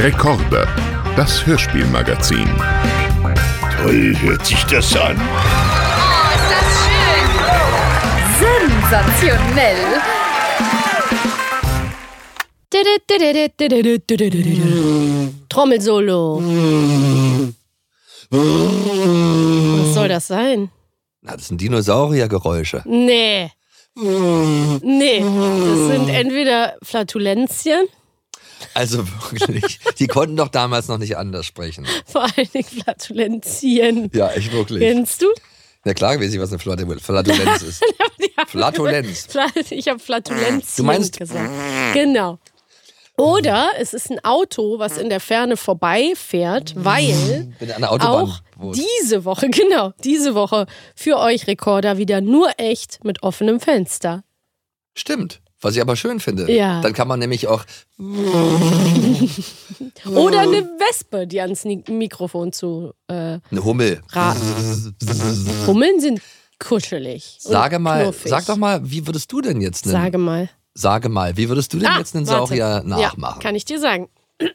Rekorde, das Hörspielmagazin. Toll hört sich das an. Oh, ist das schön! Sensationell! Trommelsolo. Was soll das sein? Na, das sind Dinosauriergeräusche. Nee. Das sind entweder Flatulenzien, Also wirklich, die konnten doch damals noch nicht anders sprechen. vor allen Dingen Flatulenzien. Ja, echt wirklich. Kennst du? Ja klar, weiß ich, was eine Flatulenz ist. Flatulenz. Ich habe Flatulenzien Du meinst- gesagt. Genau. Oder es ist ein Auto, was in der Ferne vorbeifährt, weil Wenn du an der Autobahn auch wohnst. diese Woche für euch Rekorder wieder nur echt mit offenem Fenster. Stimmt. Was ich aber schön finde. Ja. Dann kann man nämlich auch... Oder eine Wespe, die ans Mikrofon zu Eine Hummel. Hummeln sind kuschelig. und Sag knuffig. doch mal, wie würdest du denn jetzt einen... Sage mal. Wie würdest du denn jetzt einen warte. Saurier Ja, nachmachen? kann ich dir sagen.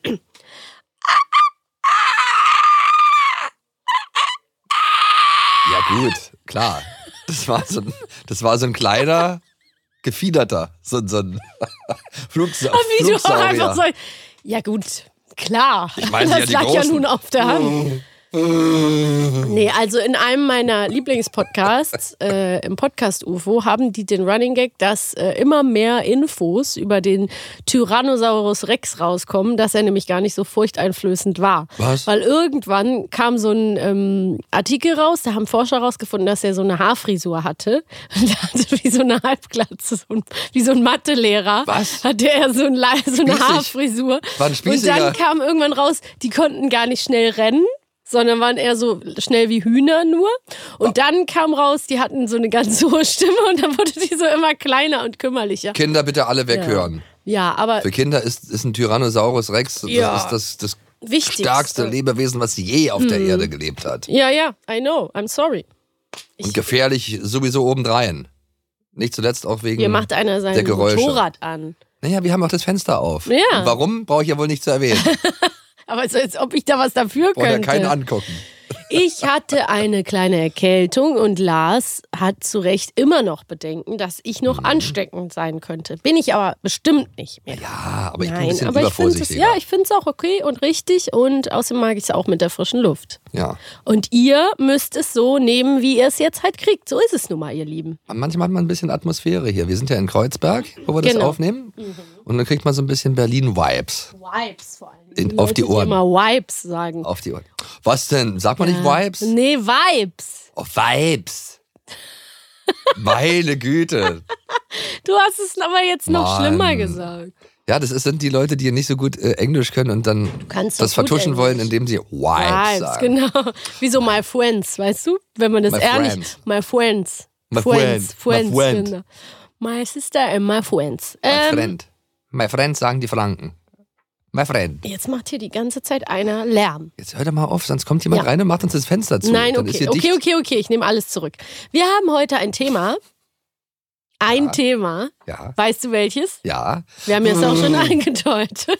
Ja gut, klar. Das war so ein kleiner, gefiederter, so ein Wie du auch einfach Flugsaurier. so. Ja, gut, klar. Ich meine, das ja, die lag ja Großen. nun auf der Hand. Nee, also in einem meiner Lieblingspodcasts, im Podcast UFO, haben die den Running Gag, dass immer mehr Infos über den Tyrannosaurus Rex rauskommen, dass er nämlich gar nicht so furchteinflößend war. Was? Weil irgendwann kam so ein Artikel raus, da haben Forscher rausgefunden, dass er so eine Haarfrisur hatte. Und er hatte wie so eine Halbglatze, wie so ein Mathelehrer. Was? Hatte er so eine Spießig. Haarfrisur. War ein Und spießiger. dann kam irgendwann raus, die konnten gar nicht schnell rennen, sondern waren eher so schnell wie Hühner nur. Und dann kam raus, die hatten so eine ganz hohe Stimme und dann wurde die so immer kleiner und kümmerlicher. Kinder bitte alle weghören. Ja, aber Für Kinder ist ein Tyrannosaurus Rex Ja. das wichtigste. stärkste Lebewesen, was je auf der Erde gelebt hat. Ja, I know, I'm sorry. Und gefährlich sowieso obendrein. Nicht zuletzt auch wegen Hier macht einer sein der Geräusche. Motorrad an. Naja, wir haben auch das Fenster auf. Ja. Und warum, brauche ich ja wohl nicht zu erwähnen. Aber so, als ob ich da was dafür Oder könnte. keinen angucken. Ich hatte eine kleine Erkältung und Lars hat zu Recht immer noch Bedenken, dass ich noch ansteckend sein könnte. Bin ich aber bestimmt nicht mehr. Ja, aber ich bin ein Nein, bisschen aber ich finde es übervorsichtiger. ich finde es auch okay und richtig und außerdem mag ich es auch mit der frischen Luft. Ja. Und ihr müsst es so nehmen, wie ihr es jetzt halt kriegt. So ist es nun mal, ihr Lieben. Manchmal hat man ein bisschen Atmosphäre hier. Wir sind ja in Kreuzberg, wo wir das Genau. aufnehmen. Und dann kriegt man so ein bisschen Berlin-Vibes Vibes vor allem. auf die Ohren. immer Vibes sagen. auf die Ohren. Was denn? Sagt man nicht Vibes? Nee, Vibes. Oh, Vibes. Meine Güte. Du hast es aber jetzt noch Mann. schlimmer gesagt. Ja, sind die Leute, die nicht so gut Englisch können und dann kannst das doch gut vertuschen wollen, Englisch. indem sie Vibes sagen. Genau. Wie so my friends, weißt du? Wenn man das My ehrlich... friends. My friends. My Friends. friend. My friend. Genau. My sister and my friends. My friend. My friend sagen die Franken. My friend. Jetzt macht hier die ganze Zeit einer Lärm. Jetzt hör doch mal auf, sonst kommt jemand Ja. rein und macht uns das Fenster zu. Nein, Dann ist okay. hier dicht. Okay, ich nehme alles zurück. Wir haben heute ein Thema. Ein Thema. Ja, Weißt du welches? ja. Wir haben es auch schon angedeutet.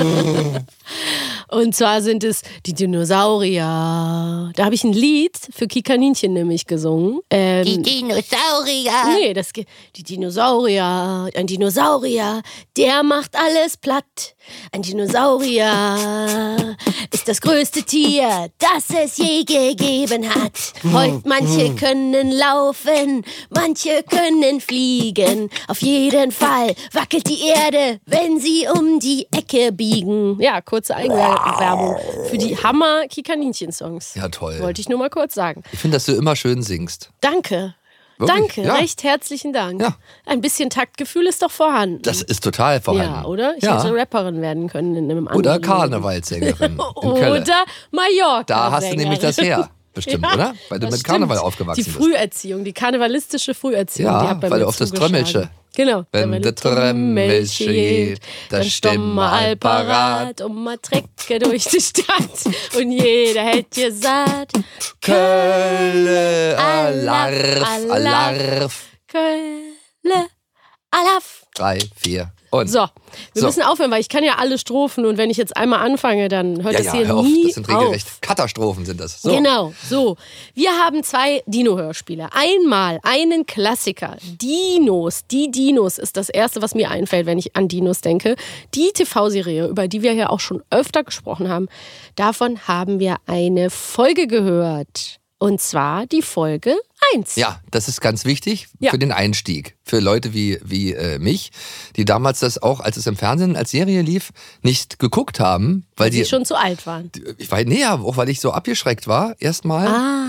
Und zwar sind es die Dinosaurier. Da habe ich ein Lied für Kikaninchen nämlich gesungen. Die Dinosaurier! Nee, die Dinosaurier. Ein Dinosaurier, der macht alles platt. Ein Dinosaurier ist das größte Tier, das es je gegeben hat. Heute manche können laufen, manche können fliegen. Auf jeden Fall wackelt die Erde, wenn sie um die Ecke biegen. Ja, kurze Eigenwerbung für die Hammer-Kikaninchen-Songs. Ja, toll. Wollte ich nur mal kurz sagen. Ich finde, dass du immer schön singst. Danke. Wirklich? Danke, Ja. recht herzlichen Dank. Ja. Ein bisschen Taktgefühl ist doch vorhanden. Das ist total vorhanden. ja, oder? Ich Ja. hätte Rapperin werden können in einem anderen Oder Leben. Karnevalssängerin in Köln. Oder Mallorca. Da hast du nämlich das her. Bestimmt, Ja, oder? Weil du das mit Karneval stimmt. aufgewachsen Die bist. Früherziehung, die karnevalistische Früherziehung, Ja, die hat bei weil mir du auf das zugeschlagen. Trömmelsche. Genau. Wenn der Trömmelsche geht, dann stimmen wir all parat. und man trecke durch die Stadt und jeder hält dir satt. Kölle, Alarv, Alarv, Alarv. Kölle, Alaf. 3, 4. Und? So, wir müssen aufhören, weil ich kann ja alle Strophen und wenn ich jetzt einmal anfange, dann hört das hier hör auf. nie Das sind regelrecht auf. Katastrophen sind das. So. Genau, so. Wir haben 2 Dino-Hörspiele. Einmal einen Klassiker, Dinos. Die Dinos ist das Erste, was mir einfällt, wenn ich an Dinos denke. Die TV-Serie, über die wir ja auch schon öfter gesprochen haben, davon haben wir eine Folge gehört. Und zwar die Folge 1. Ja, das ist ganz wichtig Ja. für den Einstieg. Für Leute wie mich, die damals das auch, als es im Fernsehen als Serie lief, nicht geguckt haben, weil die schon zu alt waren. Ich war auch weil ich so abgeschreckt war erstmal.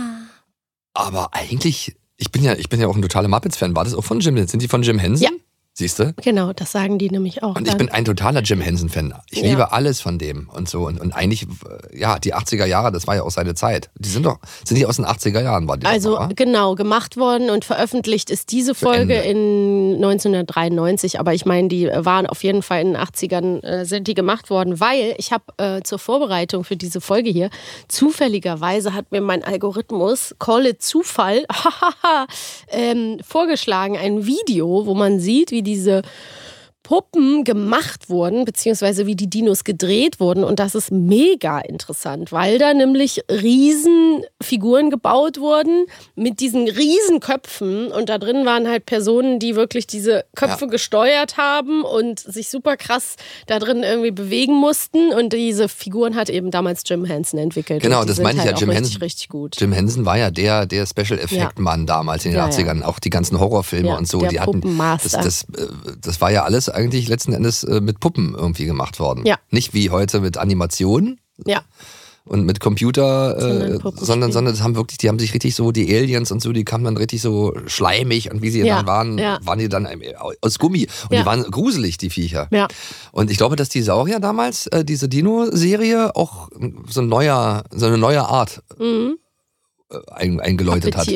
Aber eigentlich, ich bin ja auch ein totaler Muppets-Fan. War das auch von Jim? Sind die von Jim Henson? Ja. Siehst du? Genau, das sagen die nämlich auch. Und ich bin ein totaler Jim Henson-Fan. Ich liebe alles von dem und so. Und eigentlich, ja, die 80er Jahre, das war ja auch seine Zeit. Sind die aus den 80er Jahren? War die Also doch, genau, gemacht worden und veröffentlicht ist diese Folge in 1993. Aber ich meine, die waren auf jeden Fall in den 80ern, sind die gemacht worden, weil ich habe zur Vorbereitung für diese Folge hier, zufälligerweise hat mir mein Algorithmus, call it Zufall, vorgeschlagen, ein Video, wo man sieht, wie diese Puppen gemacht wurden, beziehungsweise wie die Dinos gedreht wurden. Und das ist mega interessant, weil da nämlich Riesenfiguren gebaut wurden mit diesen Riesenköpfen. Und da drin waren halt Personen, die wirklich diese Köpfe gesteuert haben und sich super krass da drin irgendwie bewegen mussten. Und diese Figuren hat eben damals Jim Henson entwickelt. Genau, und die das sind meine ich halt ja. Jim auch Henson, richtig gut. Jim Henson war ja der Special-Effekt-Mann damals in den 80ern. Auch die ganzen Horrorfilme und so. Der Die hatten, Puppenmaster. das war ja alles eigentlich letzten Endes mit Puppen irgendwie gemacht worden. Ja. Nicht wie heute mit Animationen Ja. und mit Computer, sondern das haben wirklich, die haben sich richtig so, die Aliens und so, die kamen dann richtig so schleimig und wie sie dann waren die dann aus Gummi und die waren gruselig, die Viecher. Ja. Und ich glaube, dass die Saurier damals, diese Dino-Serie auch so eine neue Art eingeläutet hat.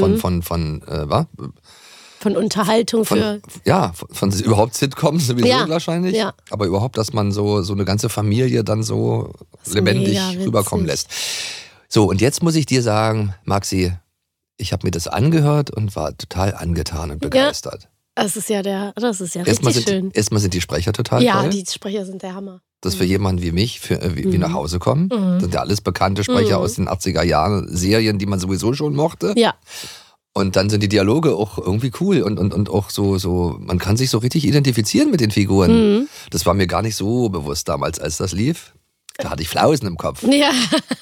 Von Unterhaltung für... Von überhaupt Sitcoms sowieso wahrscheinlich. Ja. Aber überhaupt, dass man so eine ganze Familie dann so lebendig rüberkommen lässt. So, und jetzt muss ich dir sagen, Maxi, ich habe mir das angehört und war total angetan und begeistert. Das ist ja richtig schön. Erstmal sind die Sprecher total Ja, toll. die Sprecher sind der Hammer. Das für jemanden wie mich, wie nach Hause kommen. Das sind ja alles bekannte Sprecher aus den 80er Jahren, Serien, die man sowieso schon mochte. Ja. Und dann sind die Dialoge auch irgendwie cool und auch so, man kann sich so richtig identifizieren mit den Figuren. Das war mir gar nicht so bewusst damals, als das lief. Da hatte ich Flausen im Kopf. Ja.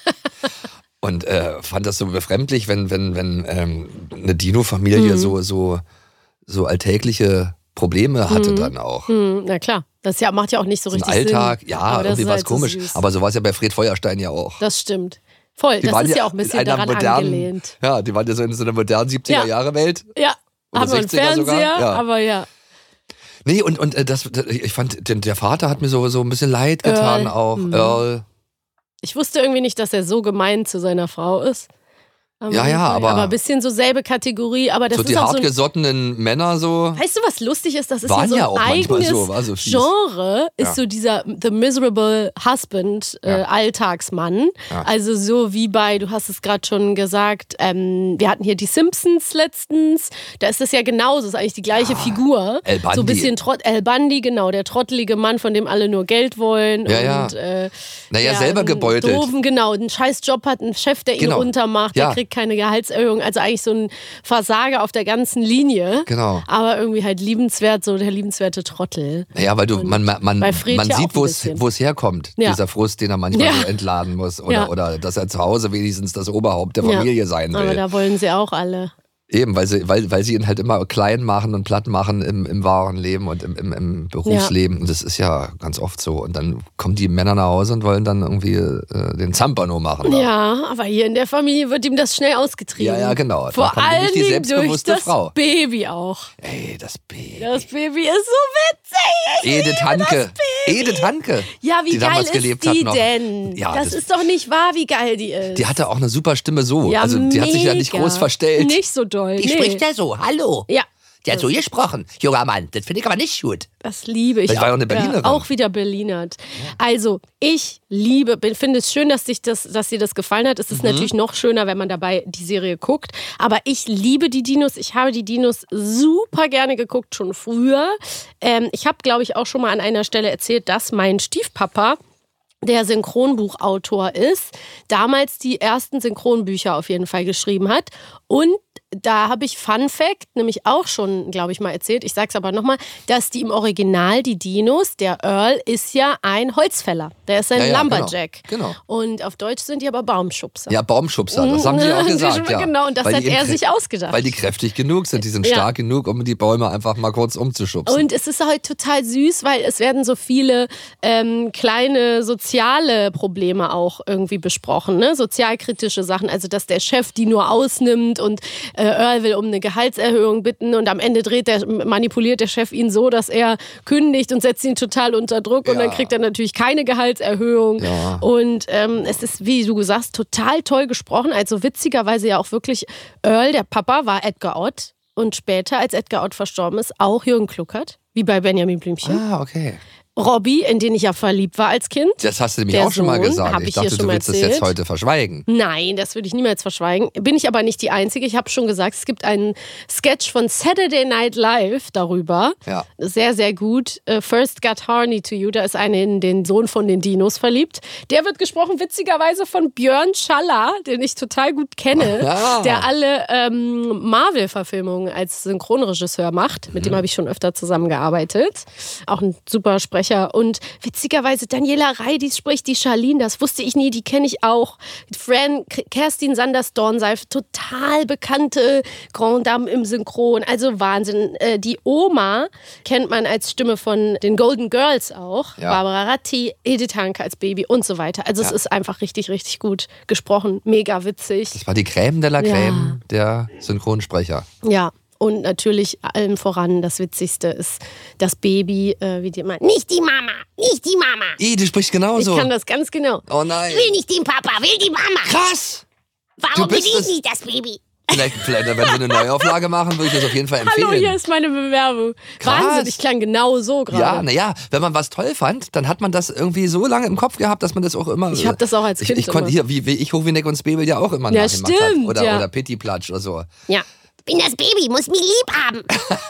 Und fand das so befremdlich, wenn eine Dino-Familie so alltägliche Probleme hatte dann auch. Na klar, das macht ja auch nicht so richtig Sinn. Alltag, irgendwie war es komisch. So süß. Aber so war es ja bei Fred Feuerstein ja auch. Das stimmt. Voll, das ist ja auch ein bisschen daran angelehnt. Ja, die waren ja so in so einer modernen 70er-Jahre-Welt. Ja, haben wir einen Fernseher, aber ja. Nee, und ich fand, der Vater hat mir so ein bisschen leid getan auch. Earl. Ich wusste irgendwie nicht, dass er so gemein zu seiner Frau ist. Aber ein bisschen so selbe Kategorie, aber das so ist die auch hartgesottenen Männer so. Weißt du, was lustig ist? Das ist waren ja so ein eigenes so Genre, ist so dieser The Miserable Husband, Alltagsmann. Ja. Also so wie bei, du hast es gerade schon gesagt, wir hatten hier die Simpsons letztens, da ist das ja genauso, ist eigentlich die gleiche Figur. Al Bundy. So ein bisschen Al Bundy, genau, der trottelige Mann, von dem alle nur Geld wollen. Und, selber gebeutelt. Doofen, genau, einen scheiß Job hat, einen Chef, der ihn runtermacht, der kriegt keine Gehaltserhöhung, also eigentlich so ein Versager auf der ganzen Linie. Genau. Aber irgendwie halt liebenswert, so der liebenswerte Trottel. Naja, weil man sieht, wo es herkommt, Ja. dieser Frust, den er manchmal so entladen muss. Oder dass er zu Hause wenigstens das Oberhaupt der Familie sein will. Aber da wollen sie auch alle. Eben, weil sie ihn halt immer klein machen und platt machen im wahren Leben und im Berufsleben. Und das ist ja ganz oft so. Und dann kommen die Männer nach Hause und wollen dann irgendwie den Zampano machen. Ja, aber hier in der Familie wird ihm das schnell ausgetrieben. Ja, genau. Vor allem die selbstbewusste durch das Frau. Baby auch. Ey, das Baby. Das Baby ist so witzig. Edith Hanke. Ja, wie die geil damals ist gelebt die hat noch. denn? Ja, das ist doch nicht wahr, wie geil die ist. Die hatte auch eine super Stimme so. Ja, also die hat sich ja nicht mega. groß verstellt. Nicht so doll. Die spricht ja so, hallo. Ja. Die hat so gesprochen, junger Mann. Das finde ich aber nicht gut. Das liebe ich. Das war ja auch eine Berlinerin. Auch wieder Berlinert. Also, ich finde es schön, dass dir das gefallen hat. Es ist natürlich noch schöner, wenn man dabei die Serie guckt. Aber ich liebe die Dinos. Ich habe die Dinos super gerne geguckt, schon früher. Ich habe, glaube ich, auch schon mal an einer Stelle erzählt, dass mein Stiefpapa der Synchronbuchautor ist, damals die ersten Synchronbücher auf jeden Fall geschrieben hat. Und da habe ich Fun Fact, nämlich auch schon, glaube ich, mal erzählt, ich sage es aber nochmal, dass die im Original, die Dinos, der Earl ist ja ein Holzfäller. Der ist ein Lumberjack. Genau. Und auf Deutsch sind die aber Baumschubser. Ja, Baumschubser, das haben sie auch gesagt. Ja. Genau, und das hat er sich ausgedacht. Weil die kräftig genug sind, die sind stark genug, um die Bäume einfach mal kurz umzuschubsen. Und es ist halt total süß, weil es werden so viele kleine soziale Probleme auch irgendwie besprochen, ne? Sozialkritische Sachen, also dass der Chef die nur ausnimmt und Earl will um eine Gehaltserhöhung bitten und am Ende manipuliert der Chef ihn so, dass er kündigt und setzt ihn total unter Druck und dann kriegt er natürlich keine Gehaltserhöhung. Ja. Und es ist, wie du gesagt hast, total toll gesprochen. Also witzigerweise ja auch wirklich Earl, der Papa, war Edgar Ott und später, als Edgar Ott verstorben ist, auch Jürgen Kluckert, wie bei Benjamin Blümchen. Ah, okay. Robbie, in den ich ja verliebt war als Kind. Das hast du nämlich auch schon mal gesagt. Ich dachte, du willst das jetzt heute verschweigen. Nein, das würde ich niemals verschweigen. Bin ich aber nicht die Einzige. Ich habe schon gesagt, es gibt einen Sketch von Saturday Night Live darüber. Ja. Sehr, sehr gut. First Got Horny to You. Da ist eine in den Sohn von den Dinos verliebt. Der wird gesprochen, witzigerweise, von Björn Schaller, den ich total gut kenne, der alle Marvel-Verfilmungen als Synchronregisseur macht. Mit dem habe ich schon öfter zusammengearbeitet. Auch ein super Sprecher. Und witzigerweise Daniela Reidis spricht die Charlene, das wusste ich nie, die kenne ich auch. Kerstin Sanders-Dornseif, total bekannte Grand Dame im Synchron, also Wahnsinn. Die Oma kennt man als Stimme von den Golden Girls auch, Barbara Ratti, Edith Hanke als Baby und so weiter. Also es ist einfach richtig, richtig gut gesprochen, mega witzig. Das war die Crème de la Crème der Synchronsprecher. Ja. Und natürlich allem voran, das Witzigste ist das Baby, wie die immer, nicht die Mama, nicht die Mama. Du sprichst genauso. Ich kann das ganz genau. Oh nein. Ich will nicht den Papa, will die Mama. Krass. Warum bin ich nicht das Baby? Vielleicht, wenn sie eine Neuauflage machen, würde ich das auf jeden Fall empfehlen. Hallo, hier ist meine Bewerbung. Krass. Wahnsinn, ich klang genau so gerade. Ja, naja, wenn man was toll fand, dann hat man das irgendwie so lange im Kopf gehabt, dass man das auch immer... Ich habe das auch als Kind Ich konnte hier, wie ich Hochwieneck und Spebel ja auch immer nachgemacht habe. Oder Pittiplatsch oder so. Ja. Bin das Baby, muss mich lieb haben.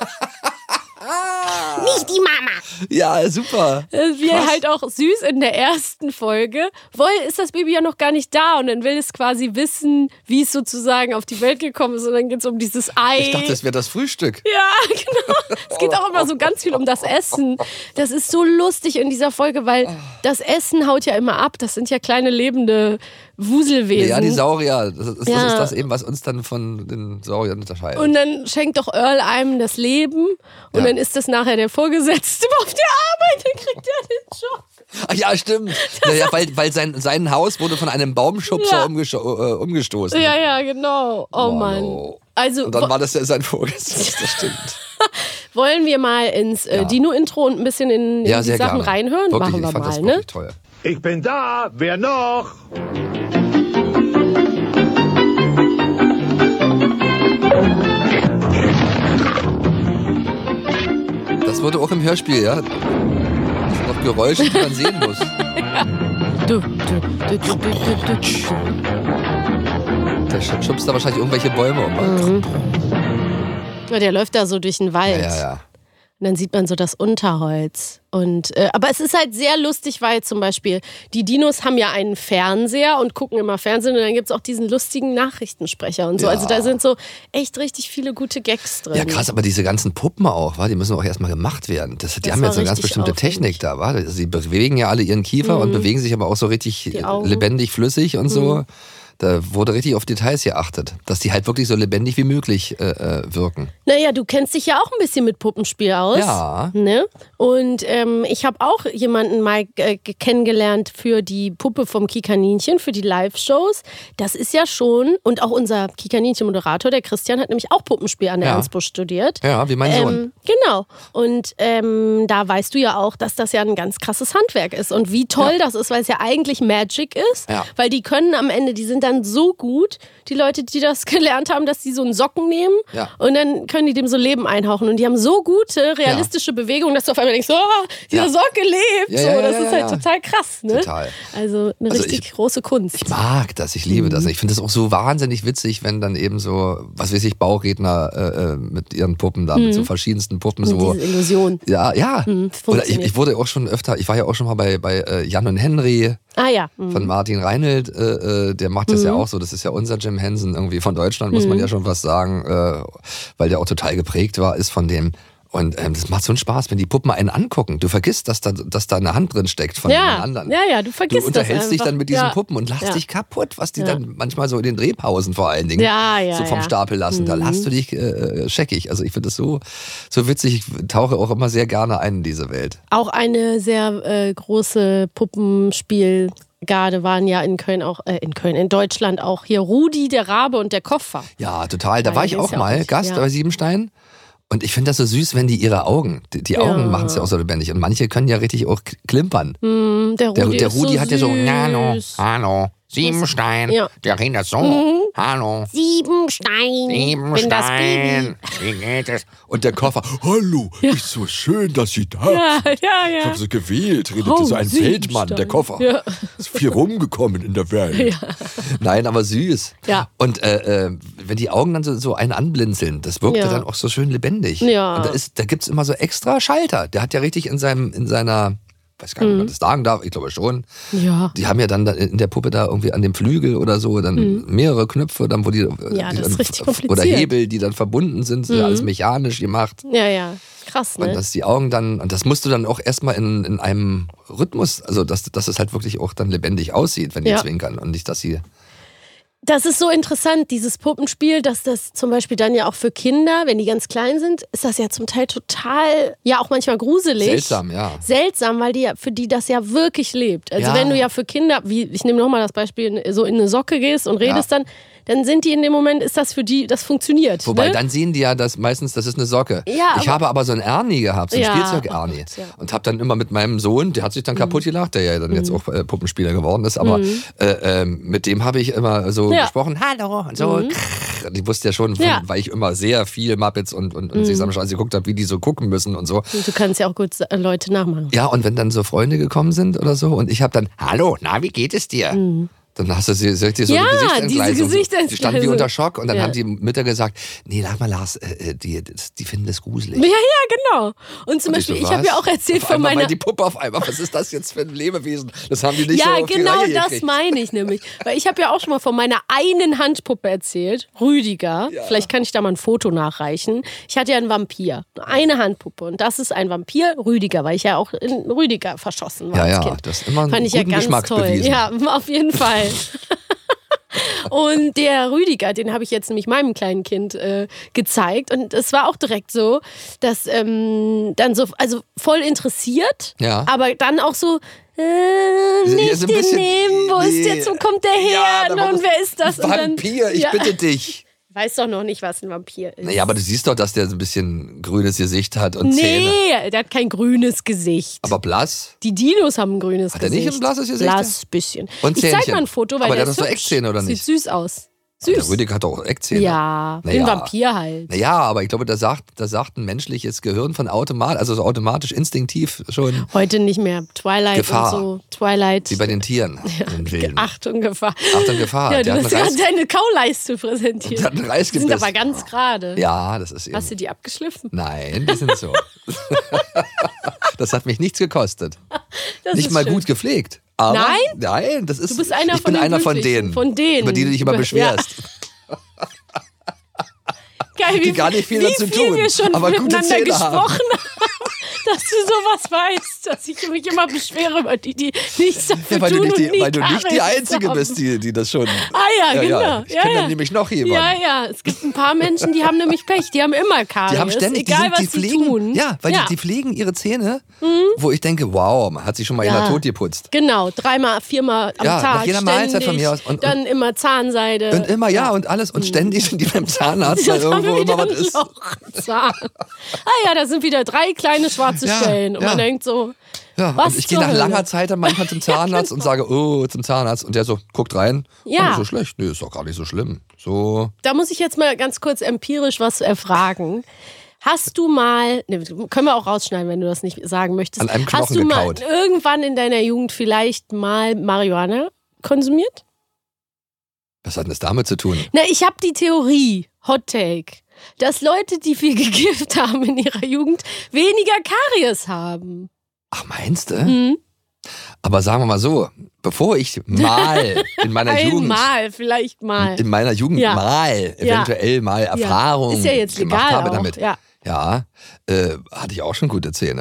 Nicht die Mama. Ja, super. Wie halt auch süß in der ersten Folge. Ist das Baby ja noch gar nicht da und dann will es quasi wissen, wie es sozusagen auf die Welt gekommen ist und dann geht es um dieses Ei. Ich dachte, das wäre das Frühstück. Ja, genau. Es geht auch immer so ganz viel um das Essen. Das ist so lustig in dieser Folge, weil das Essen haut ja immer ab. Das sind ja kleine lebende Wuselwesen. Ja, die Saurier. Das ist das eben, was uns dann von den Sauriern unterscheidet. Und dann schenkt doch Earl einem das Leben und dann ist das nachher der Vorgesetzte auf der Arbeit, dann kriegt er den Job. Ach ja, stimmt. Naja, weil sein Haus wurde von einem Baumschubser umgestoßen. Ja, genau. Oh Mann. Also, und dann war das ja sein Vorgesetzter, das stimmt. Wollen wir mal ins Dino-Intro und ein bisschen in die Sachen gerne reinhören? Wirklich, machen wir ich fand mal, das ne? wirklich toll. Ich bin da, wer noch? Das wurde auch im Hörspiel, ja? Das sind noch Geräusche, die man sehen muss. Der schubst da wahrscheinlich irgendwelche Bäume um. Ja, der läuft da so durch den Wald. Ja. Und dann sieht man so das Unterholz. Aber es ist halt sehr lustig, weil zum Beispiel die Dinos haben ja einen Fernseher und gucken immer Fernsehen und dann gibt es auch diesen lustigen Nachrichtensprecher und so. Ja. Also da sind so echt richtig viele gute Gags drin. Ja krass, aber diese ganzen Puppen auch, die müssen auch erstmal gemacht werden. Die haben jetzt eine ganz bestimmte Technik da. Also sie bewegen ja alle ihren Kiefer und bewegen sich aber auch so richtig lebendig, flüssig und so. Da wurde richtig auf Details geachtet, dass die halt wirklich so lebendig wie möglich wirken. Naja, du kennst dich ja auch ein bisschen mit Puppenspiel aus. Ja. Ne? Und ich habe auch jemanden mal kennengelernt für die Puppe vom Kikaninchen, für die Live-Shows. Das ist ja schon, und auch unser Kikaninchen-Moderator, der Christian, hat nämlich auch Puppenspiel an der Ernst Busch studiert. Ja, wie mein Sohn. Genau. Und da weißt du ja auch, dass das ja ein ganz krasses Handwerk ist. Und wie toll das ist, weil es ja eigentlich Magic ist. Ja. Weil die können am Ende, die sind dann so gut, die Leute, die das gelernt haben, dass sie so einen Socken nehmen und dann können die dem so Leben einhauchen. Und die haben so gute, realistische Bewegungen, dass du auf einmal denkst, dieser Socke lebt. Das ist halt total krass. Ne? Total. Also eine richtig große Kunst. Ich mag das, ich liebe das. Ich finde das auch so wahnsinnig witzig, wenn dann eben so, was weiß ich, Bauchredner mit ihren Puppen da, mit so verschiedensten Puppen. So. Diese Illusion. Ja. Oder ich wurde auch schon öfter, ich war ja auch schon mal bei Jan und Henry. Von Martin Reinelt, der macht das ja auch so, das ist ja unser Jim Henson irgendwie von Deutschland, muss man ja schon was sagen, weil der auch total geprägt ist von dem. Und das macht so einen Spaß, wenn die Puppen einen angucken. Du vergisst, dass da eine Hand drin steckt von jemand anderen. Ja, du vergisst das. Du unterhältst dich dann mit diesen Puppen und lachst dich kaputt, was die dann manchmal so in den Drehpausen vor allen Dingen so vom Stapel lassen. Da lachst du dich scheckig. Also ich finde das so witzig. Ich tauche auch immer sehr gerne ein in diese Welt. Auch eine sehr große Puppenspielgarde waren ja in Köln in Deutschland auch hier Rudi, der Rabe und der Koffer. Ja, total. Da war ich auch mal Gast bei Siebenstein. Und ich finde das so süß, wenn die ihre Augen, die Augen machen es ja auch so lebendig. Und manche können ja richtig auch klimpern. Der Rudi so hat ja so, hallo, Siebenstein, der redet so, hallo. Siebenstein. Bin das Baby. Wie geht es? Und der Koffer, hallo, ist so schön, dass Sie da sind. Ich habe so gewählt, redete so ein Feldmann, der Koffer. Ist viel rumgekommen in der Welt. Nein, aber süß. Und wenn die Augen dann so einen anblinzeln, das wirkt ja dann auch so schön lebendig. Ja. Und da gibt's immer so extra Schalter. Der hat ja richtig in seiner, weiß gar nicht, ob man das sagen darf, ich glaube schon. Ja. Die haben ja dann in der Puppe da irgendwie an dem Flügel oder so dann mehrere Knöpfe, dann wo die das ist richtig kompliziert. Oder Hebel, die dann verbunden sind, alles mechanisch gemacht. Ja. Krass, ne? Und dass die Augen dann, und das musst du dann auch erstmal in einem Rhythmus, also dass es halt wirklich auch dann lebendig aussieht, wenn die zwinkern und nicht, dass sie... Das ist so interessant, dieses Puppenspiel, dass das zum Beispiel dann ja auch für Kinder, wenn die ganz klein sind, ist das ja zum Teil total, ja auch manchmal gruselig. Seltsam, ja. Seltsam, weil für die das ja wirklich lebt. Also wenn du ja für Kinder, ich nehme nochmal das Beispiel, so in eine Socke gehst und redest dann sind die in dem Moment, ist das für die, das funktioniert. Wobei, dann sehen die ja meistens, das ist eine Socke. Ja, ich habe aber so einen Ernie gehabt, so einen Spielzeug-Ernie. Und habe dann immer mit meinem Sohn, der hat sich dann kaputt gelacht, der ja dann jetzt auch Puppenspieler geworden ist, aber mit dem habe ich immer so gesprochen, hallo und so. Die wusste ja schon, weil ich immer sehr viel Muppets und Sesamstraße geguckt habe, wie die so gucken müssen und so. Und du kannst ja auch gut Leute nachmachen. Ja, und wenn dann so Freunde gekommen sind oder so und ich habe dann, hallo, na, wie geht es dir? Dann hast du so eine Gesichtsentgleisung. Die standen wie unter Schock und dann haben die Mütter gesagt, nee, sag mal Lars, die finden das gruselig. Ja, genau. Und zum Beispiel, ich habe ja auch erzählt von meiner... die Puppe auf einmal, was ist das jetzt für ein Lebewesen? Das haben die nicht so auf die Reihe gekriegt. Ja, genau, das meine ich nämlich. Weil ich habe ja auch schon mal von meiner einen Handpuppe erzählt, Rüdiger. Ja. Vielleicht kann ich da mal ein Foto nachreichen. Ich hatte ja einen Vampir, eine Handpuppe und das ist ein Vampir, Rüdiger, weil ich ja auch in Rüdiger verschossen war als Kind. Das ist immer ein Fand ich ja ganz Geschmack toll. bewiesen. Ja, auf jeden Fall. Und der Rüdiger, den habe ich jetzt nämlich meinem kleinen Kind gezeigt und es war auch direkt so, dass dann so, also voll interessiert, aber dann auch so nicht so den nehmen, wo ist jetzt, wo kommt der her und wer ist das? Vampir, ich bitte dich. Weiß doch noch nicht, was ein Vampir ist. Naja, aber du siehst doch, dass der so ein bisschen grünes Gesicht hat und Zähne. Nee, der hat kein grünes Gesicht. Aber blass? Die Dinos haben ein grünes Gesicht. Hat der nicht ein blasses Gesicht? Blass, bisschen. Und ich zeig mal ein Foto, weil aber der hat doch so Eckzähne, oder nicht? Sieht süß aus. Süß. Der Rüdiger hat doch Eckzähne. Ja, ein Vampir halt. Naja, aber ich glaube, da sagt ein menschliches Gehirn von automatisch, also so automatisch, instinktiv schon. Heute nicht mehr. Twilight Gefahr. und so. Twilight. Wie bei den Tieren. Achtung, Gefahr. Achtung, Gefahr. Ja, du hast ja deine Kauleiste präsentiert. Der hat einen Reis gebissen. Die sind aber ganz gerade. Ja, das ist eben. Hast du die abgeschliffen? Nein, die sind so. Das hat mich nichts gekostet. Nicht mal gut gepflegt. Aber nein, das ist. Du bist einer ich bin einer von denen. Über die du dich immer beschwerst. Geil, die gar nicht viel dazu tun, wir schon aber gute Zähne gesprochen haben, dass du sowas weißt, dass ich mich immer beschwere über die nichts dafür weil tun weil du nicht die Einzige bist, die das schon... Genau. Ich kenne nämlich noch jemanden. Ja, es gibt ein paar Menschen, die haben nämlich Pech, die haben immer Karies. Die haben ständig, egal was sie tun. Ja, weil die pflegen ihre Zähne, wo ich denke, wow, man hat sich schon mal immer tot geputzt. Genau, 3-mal, 4-mal am Tag. Nach jeder Mahlzeit von mir aus. Und dann immer Zahnseide. Und immer, und alles. Und ständig sind die beim Zahnarzt, weil irgendwo immer was ist. Da sind wieder 3 kleine schwarze Stellen. Und man denkt so, Ja, Was und ich gehe zur nach langer Hölle? Zeit dann manchmal zum Zahnarzt und sage, zum Zahnarzt. Und der so, guckt rein. Ja. Oh, nicht so schlecht. Nee, ist doch gar nicht so schlimm. So. Da muss ich jetzt mal ganz kurz empirisch was erfragen. Hast du mal, können wir auch rausschneiden, wenn du das nicht sagen möchtest. An einem Knochen hast du mal gekaut. irgendwann in deiner Jugend vielleicht mal Marihuana konsumiert? Was hat denn das damit zu tun? Na, ich habe die Theorie, Hot Take, dass Leute, die viel gekifft haben in ihrer Jugend, weniger Karies haben. Ach, meinst du? Mhm. Aber sagen wir mal so, bevor ich mal in meiner Jugend... Einmal, vielleicht mal. In meiner Jugend Ja. mal, eventuell mal Erfahrungen Ist ja jetzt gemacht legal habe auch. damit. Ja. Ja, hatte ich auch schon gute Zähne.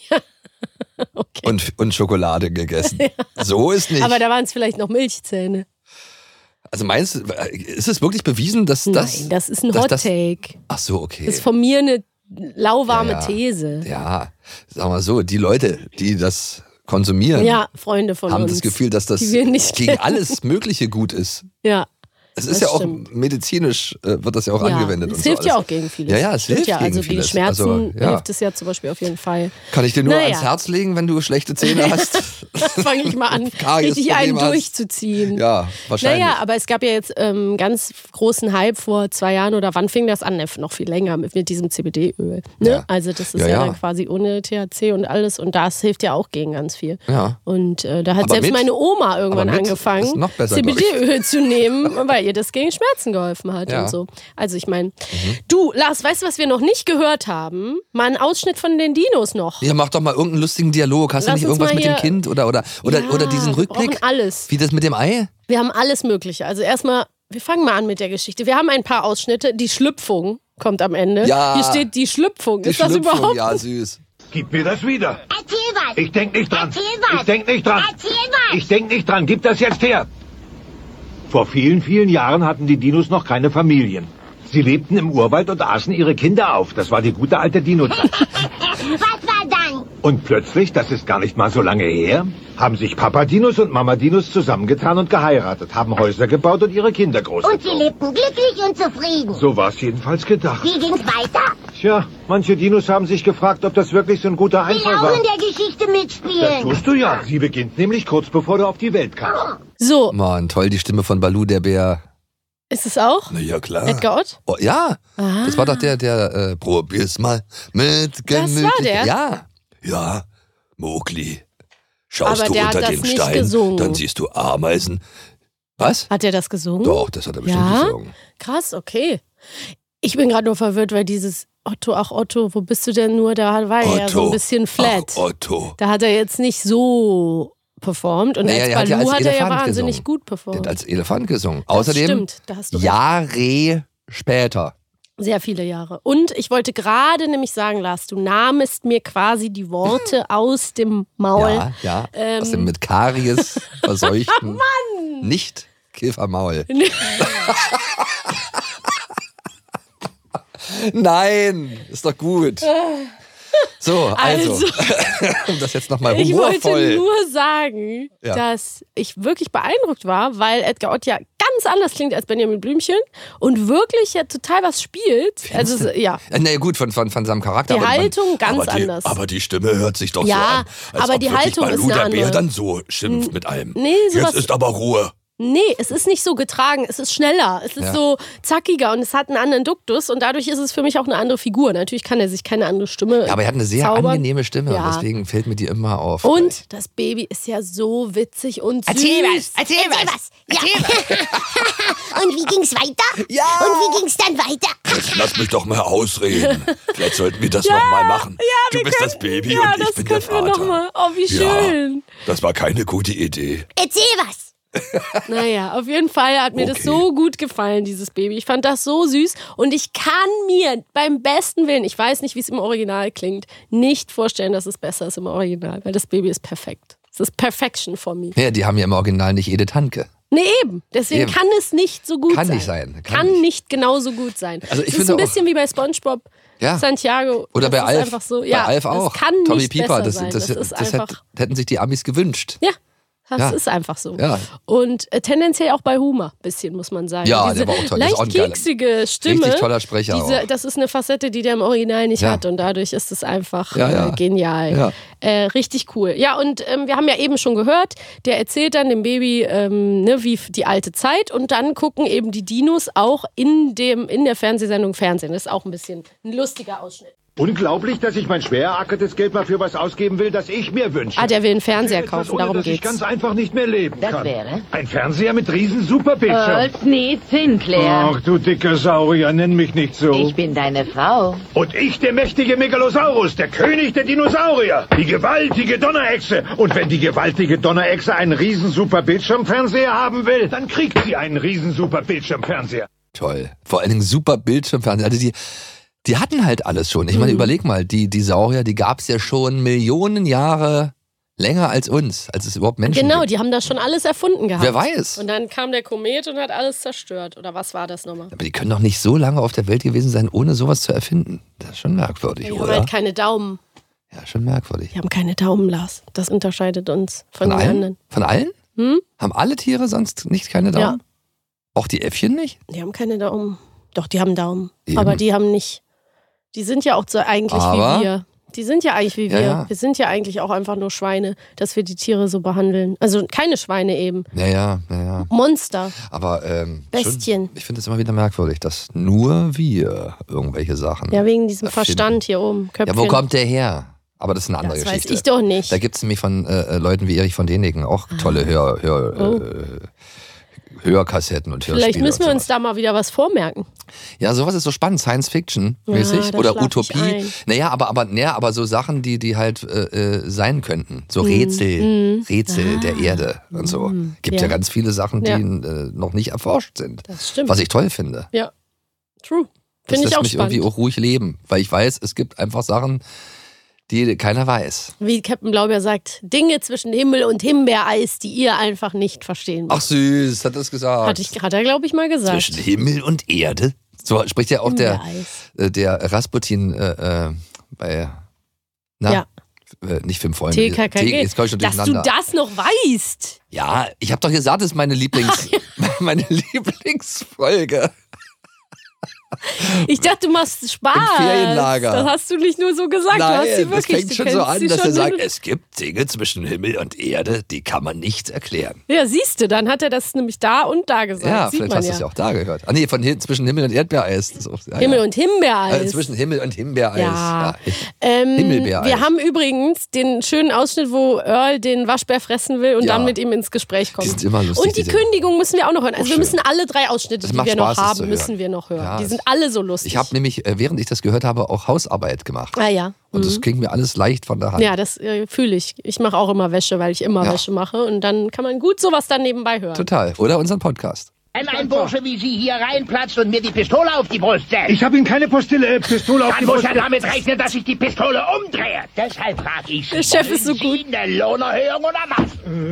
Okay. Und Schokolade gegessen. So ist nicht. Aber da waren es vielleicht noch Milchzähne. Also meinst du, ist es wirklich bewiesen, dass das... Nein, das ist ein dass Hot das- Take. Ach so, okay. Das ist von mir eine lauwarme Ja, ja. These. Ja, sagen wir mal so, die Leute, die das konsumieren, Ja, Freunde von haben uns. das Gefühl, dass das die wir nicht gegen kennen. alles Mögliche gut ist. Ja. Es Das ist ja auch stimmt. medizinisch, wird das ja auch angewendet. Es und hilft so ja alles. auch gegen vieles. Ja, ja, es Stimmt hilft ja. gegen Also gegen vieles. Schmerzen Also, ja. hilft es ja zum Beispiel auf jeden Fall. Kann ich dir nur Naja. ans Herz legen, wenn du schlechte Zähne hast? Fange ich mal an, Karies richtig einen Problem hast. durchzuziehen. Ja, wahrscheinlich. Naja, aber es gab ja jetzt ganz großen Hype vor 2 Jahren oder wann fing das an? Noch viel länger mit diesem CBD-Öl. Ne? Ja. Also das ist Ja, ja, ja. dann quasi ohne THC und alles und das hilft ja auch gegen ganz viel. Ja. Und da hat Aber selbst mit- meine Oma irgendwann aber mit angefangen, ist noch besser, glaub ich. CBD-Öl zu nehmen, weil ihr das gegen Schmerzen geholfen hat Ja. und so. Also ich meine, du, Lars, weißt du, was wir noch nicht gehört haben? Mal ein Ausschnitt von den Dinos noch. Ja, mach doch mal irgendeinen lustigen Dialog. Hast Lass du nicht uns irgendwas mal mit dem hier- Kind oder diesen wir Rückblick? brauchen alles. Wie das mit dem Ei? Wir haben alles Mögliche. Also erstmal, wir fangen mal an mit der Geschichte. Wir haben ein paar Ausschnitte. Die Schlüpfung kommt am Ende. Ja. Hier steht die Schlüpfung. Die Ist das Schlüpfung, überhaupt? ja, süß. Gib mir das wieder. Erzähl was. Ich denk nicht dran. Erzähl was. Ich denk nicht dran. Erzähl was. Ich denk nicht dran. Gib das jetzt her. Vor vielen, vielen Jahren hatten die Dinos noch keine Familien. Sie lebten im Urwald und aßen ihre Kinder auf. Das war die gute alte Dino-Zeit. Was war dann? Und plötzlich, das ist gar nicht mal so lange her, haben sich Papa-Dinos und Mama-Dinos zusammengetan und geheiratet, haben Häuser gebaut und ihre Kinder Und sie großgezogen. lebten glücklich und zufrieden. So war es jedenfalls gedacht. Wie ging's weiter? Tja, manche Dinos haben sich gefragt, ob das wirklich so ein guter Will Einfall auch war. in der Geschichte Das mitspielen. tust du ja. Sie beginnt nämlich kurz bevor du auf die Welt kamst. So, Mann, toll, die Stimme von Baloo, der Bär. ist es auch? Na ja, klar. Edgar Ott? Oh, ja, Ah. das war doch der probier's mal mit Gemütlich. war der? Ja, ja, Mowgli. Schaust Aber du der hat unter das den nicht Stein, gesungen. dann siehst du Ameisen. Was? Hat er das gesungen? Doch, das hat er bestimmt Ja? gesungen. Krass, okay. Ich bin gerade nur verwirrt, weil dieses Otto, ach Otto, wo bist du denn nur? Da war er ja so ein bisschen flat. Ach, Otto. Da hat er jetzt nicht so performt. Und Naja, als er hat ja Baloo als hat er ja Elefant wahnsinnig gesungen. gut Der performt. hat als Elefant gesungen. Das Außerdem stimmt, da hast du recht. Jahre später. Sehr viele Jahre. Und ich wollte gerade nämlich sagen, Lars, du nahmest mir quasi die Worte aus dem Maul. Ja, aus dem mit Karies verseuchten nicht Kiffermaul. Nein, ist doch gut. So, also, um das jetzt nochmal Ich wollte humorvoll. nur sagen, Ja. dass ich wirklich beeindruckt war, weil Edgar Ott ja ganz anders klingt als Benjamin Blümchen und wirklich ja total was spielt. Also, ja. Na gut, von seinem Charakter. Die aber Haltung ganz anders. Aber die Stimme hört sich doch Ja, so an. Als aber ob die wirklich Haltung ist Baloo, eine der Bär andere. dann so schimpft mit allem. Nee, sowas- Jetzt ist aber Ruhe. Nee, es ist nicht so getragen, es ist schneller, es ist Ja. so zackiger und es hat einen anderen Duktus und dadurch ist es für mich auch eine andere Figur. Natürlich kann er sich keine andere Stimme Ja, aber er hat eine sehr zaubern. angenehme Stimme. Ja. Deswegen fällt mir die immer auf. Und das Baby ist ja so witzig und süß. Erzähl was. Ja. Und wie ging's weiter? Ja. Und wie ging's dann weiter? Jetzt lass mich doch mal ausreden. Vielleicht sollten wir das noch mal machen. Du bist das Baby Ja, und ich das bin der können wir Vater. nochmal. Oh, wie Ja. schön. Das war keine gute Idee. Erzähl was. Naja, auf jeden Fall hat mir das Okay. so gut gefallen, dieses Baby. Ich fand das so süß und ich kann mir beim besten Willen, ich weiß nicht, wie es im Original klingt, nicht vorstellen, dass es besser ist im Original, weil das Baby ist perfekt. Es ist Perfection for me. Ja, die haben ja im Original nicht Edith Hanke. Nee, eben. Deswegen Eben. kann es nicht so gut Kann sein. nicht sein. Kann nicht genauso gut sein. Also ich es ist finde ein auch- bisschen wie bei SpongeBob. Ja. Santiago. Oder das bei ist Alf. Einfach so. Bei Ja, Alf auch. Das kann Tommy nicht Pieper. besser sein. Das ist einfach. hätten sich die Amis gewünscht. Ja, Das ist einfach so. Ja. Und tendenziell auch bei Humor, ein bisschen, muss man sagen. Ja, diese der war auch toll. leicht auch keksige Stimme. Richtig toller Sprecher auch. Das ist eine Facette, die der im Original nicht hat. Und dadurch ist es einfach genial. Ja. Richtig cool. Ja, und wir haben ja eben schon gehört, der erzählt dann dem Baby, wie die alte Zeit. Und dann gucken eben die Dinos auch in der Fernsehsendung Fernsehen. Das ist auch ein bisschen ein lustiger Ausschnitt. Unglaublich, dass ich mein schwer erackertes Geld mal für was ausgeben will, das ich mir wünsche. Der will einen Fernseher kaufen, darum dass geht's. Ich ganz einfach nicht mehr leben kann. Das wäre? Ein Fernseher mit riesen Superbildschirm. Nee, Sinclair. Ach, du dicker Saurier, nenn mich nicht so. Ich bin deine Frau. Und ich, der mächtige Megalosaurus, der König der Dinosaurier. Die gewaltige Donnerechse. Und wenn die gewaltige Donnerechse einen riesen Superbildschirmfernseher haben will, dann kriegt sie einen riesen Superbildschirmfernseher. Toll. Vor allen Dingen super Bildschirmfernseher. Also die hatten halt alles schon. Ich meine, überleg mal, die Saurier, die gab's ja schon Millionen Jahre länger als uns, als es überhaupt Menschen Genau, gibt. die haben das schon alles erfunden gehabt. Wer weiß. Und dann kam der Komet und hat alles zerstört. Oder was war das nochmal? Aber die können doch nicht so lange auf der Welt gewesen sein, ohne sowas zu erfinden. Das ist schon merkwürdig, Die oder? haben halt keine Daumen. Ja, schon merkwürdig. Die haben keine Daumen, Lars. Das unterscheidet uns von den allen? anderen. Von allen? Haben alle Tiere sonst nicht keine Daumen? Ja. Auch die Äffchen nicht? Die haben keine Daumen. Doch, die haben Daumen. Eben. Aber die haben nicht. Die sind ja auch so eigentlich wie wir. Die sind ja eigentlich wie wir. Ja. Wir sind ja eigentlich auch einfach nur Schweine, dass wir die Tiere so behandeln. Also keine Schweine eben. Ja. Monster. Aber Bestien. Ich finde es immer wieder merkwürdig, dass nur wir irgendwelche Sachen. Ja, wegen diesem erfinden. Verstand hier oben. Köpfchen. Ja, wo kommt der her? Aber das ist eine andere Das Geschichte. weiß ich doch nicht. Da gibt es nämlich von Leuten wie Erich von Däniken auch tolle Hörkassetten und Hörspiele. Vielleicht müssen wir und uns da mal wieder was vormerken. Ja, sowas ist so spannend, Science-Fiction-mäßig da oder schlaf ich Utopie. ein. Naja, aber so Sachen, die halt sein könnten. So Rätsel der Erde und so. Gibt ja ganz viele Sachen, die noch nicht erforscht sind. Das stimmt. Was ich toll finde. Ja, true. Das Finde ich lässt auch mich spannend. irgendwie auch ruhig leben, weil ich weiß, es gibt einfach Sachen, die keiner weiß. Wie Captain Blaubeer sagt, Dinge zwischen Himmel und Himbeereis, die ihr einfach nicht verstehen wollt. Ach süß, hat er es gesagt. Hat er, glaube ich, mal gesagt. Zwischen Himmel und Erde. So spricht ja auch der Rasputin bei nicht Filmfreunde. TKKG. Jetzt komme ich schon Dass du durcheinander. das noch weißt. Ja, ich habe doch gesagt, das ist meine meine Lieblingsfolge. Ich dachte, du machst Spaß. Im Ferienlager. Das hast du nicht nur so gesagt. du hast sie Nein, das wirklich. fängt du schon so kennst an, sie dass schon er sagt, in- es gibt Dinge zwischen Himmel und Erde, die kann man nicht erklären. Ja, siehst du, dann hat er das nämlich da und da gesagt. Ja, Sieht vielleicht man hast du es ja auch da gehört. Ah nee, zwischen Himmel und Erdbeereis. Das ist auch, Himmel und Himbeereis. Zwischen Himmel und Himbeereis. Ja. Himmelbeereis. Wir haben übrigens den schönen Ausschnitt, wo Earl den Waschbär fressen will und dann mit ihm ins Gespräch kommt. Die sind immer lustig. Und die Kündigung müssen wir auch noch hören. Also wir schön. müssen alle 3 Ausschnitte, Das die macht wir noch Spaß, das haben, zu hören. müssen wir noch hören. Ja, die sind alle so lustig. Ich habe nämlich, während ich das gehört habe, auch Hausarbeit gemacht. Ah ja. Und das ging mir alles leicht von der Hand. Ja, das fühle ich. Ich mache auch immer Wäsche, weil ich immer Wäsche mache. Und dann kann man gut sowas dann nebenbei hören. Total. Oder unseren Podcast. Wenn ein Bursche wie Sie hier reinplatzt und mir die Pistole auf die Brust setzt, Ich habe Ihnen keine Pistole auf dann die muss Brust. er damit rechnen, dass ich die Pistole umdrehe. Deshalb frage ich Sie, Der Chef wollen ist so Sie eine Lohnerhöhung oder was?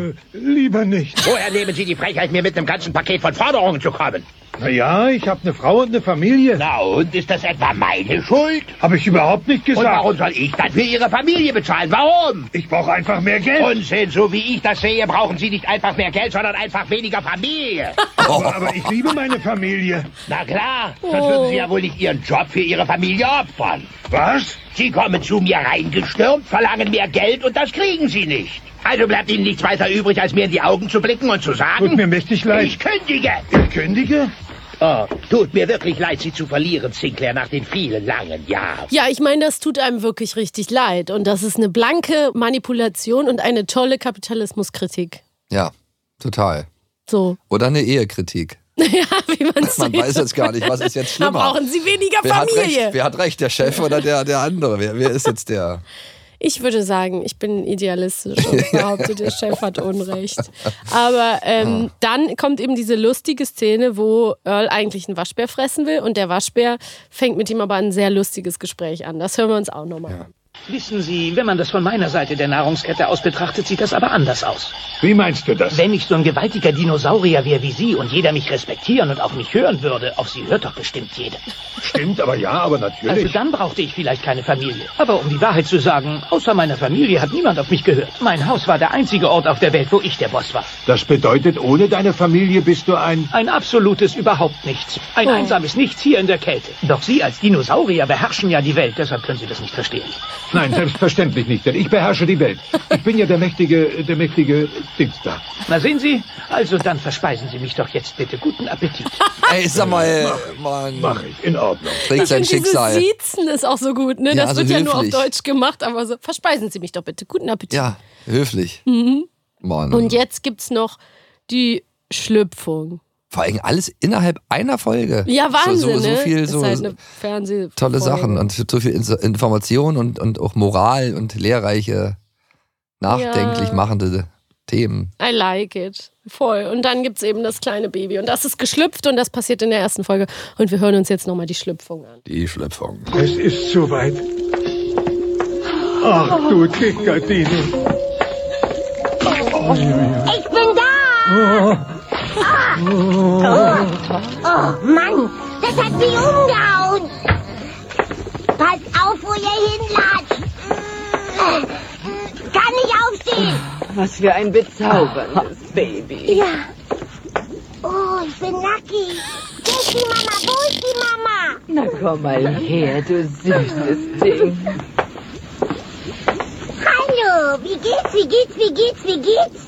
Lieber nicht. Woher nehmen Sie die Frechheit, mir mit einem ganzen Paket von Forderungen zu kommen? Naja, ich habe eine Frau und eine Familie. Na und, ist das etwa meine Schuld? Habe ich überhaupt nicht Und gesagt. warum soll ich dann für Ihre Familie bezahlen? Warum? Ich brauche einfach mehr Geld. Unsinn, so wie ich das sehe, brauchen Sie nicht einfach mehr Geld, sondern einfach weniger Familie. Aber ich liebe meine Familie. Na klar, sonst würden Sie ja wohl nicht Ihren Job für Ihre Familie opfern. Was? Sie kommen zu mir reingestürmt, verlangen mehr Geld und das kriegen Sie nicht. Also bleibt Ihnen nichts weiter übrig, als mir in die Augen zu blicken und zu sagen... Tut mir mächtig leid. Ich kündige! Ich kündige? Oh, tut mir wirklich leid, Sie zu verlieren, Sinclair, nach den vielen langen Jahren. Ja, ich meine, das tut einem wirklich richtig leid. Und das ist eine blanke Manipulation und eine tolle Kapitalismuskritik. Ja, total. So. Oder eine Ehekritik. Ja, wie man's Man weiß jetzt gar nicht, was ist jetzt Da schlimmer. brauchen Sie weniger Wer hat Familie. recht? Wer hat recht, der Chef oder der andere? Wer ist jetzt der? Ich würde sagen, ich bin idealistisch und behaupte, der Chef hat Unrecht. Aber dann kommt eben diese lustige Szene, wo Earl eigentlich einen Waschbär fressen will und der Waschbär fängt mit ihm aber ein sehr lustiges Gespräch an. Das hören wir uns auch nochmal an. Wissen Sie, wenn man das von meiner Seite der Nahrungskette aus betrachtet, sieht das aber anders aus. Wie meinst du das? Wenn ich so ein gewaltiger Dinosaurier wäre wie Sie und jeder mich respektieren und auf mich hören würde, auf Sie hört doch bestimmt jeder. Stimmt, aber natürlich. Also dann brauchte ich vielleicht keine Familie. Aber um die Wahrheit zu sagen, außer meiner Familie hat niemand auf mich gehört. Mein Haus war der einzige Ort auf der Welt, wo ich der Boss war. Das bedeutet, ohne deine Familie bist du ein absolutes überhaupt nichts. Ein einsames Nichts hier in der Kälte. Doch Sie als Dinosaurier beherrschen ja die Welt, deshalb können Sie das nicht verstehen. Nein, selbstverständlich nicht, denn ich beherrsche die Welt. Ich bin ja der mächtige Dings da. Na sehen Sie, also dann verspeisen Sie mich doch jetzt bitte. Guten Appetit. Ey, sag mal, Mann. Mach ich, in Ordnung. Trägt sein Schicksal. Dieses Siezen ist auch so gut, ne? Ja, Das also wird ja nur auf höflich. Deutsch gemacht, aber so, verspeisen Sie mich doch bitte. Guten Appetit. Ja, höflich. Mann. Und jetzt gibt's noch die Schlüpfung. Vor allem alles innerhalb einer Folge. Ja, Wahnsinn, so ne? viel, Ist so halt eine Fernsehfolge. tolle Sachen und so viel Information und auch Moral und lehrreiche, nachdenklich machende Themen. I like it. Voll. Und dann gibt's eben das kleine Baby. Und das ist geschlüpft und das passiert in der ersten Folge. Und wir hören uns jetzt nochmal die Schlüpfung an. Die Schlüpfung. Es ist soweit. Ach du Kickerdino. Ich bin da! Oh, Mann, das hat mich umgehauen. Passt auf, wo ihr hinlatscht. Kann nicht aufstehen. Was für ein bezauberndes Baby. Ja. Oh, ich bin nackig. Wo ist die Mama? Wo ist die Mama? Na komm mal her, du süßes Ding. Hallo, wie geht's?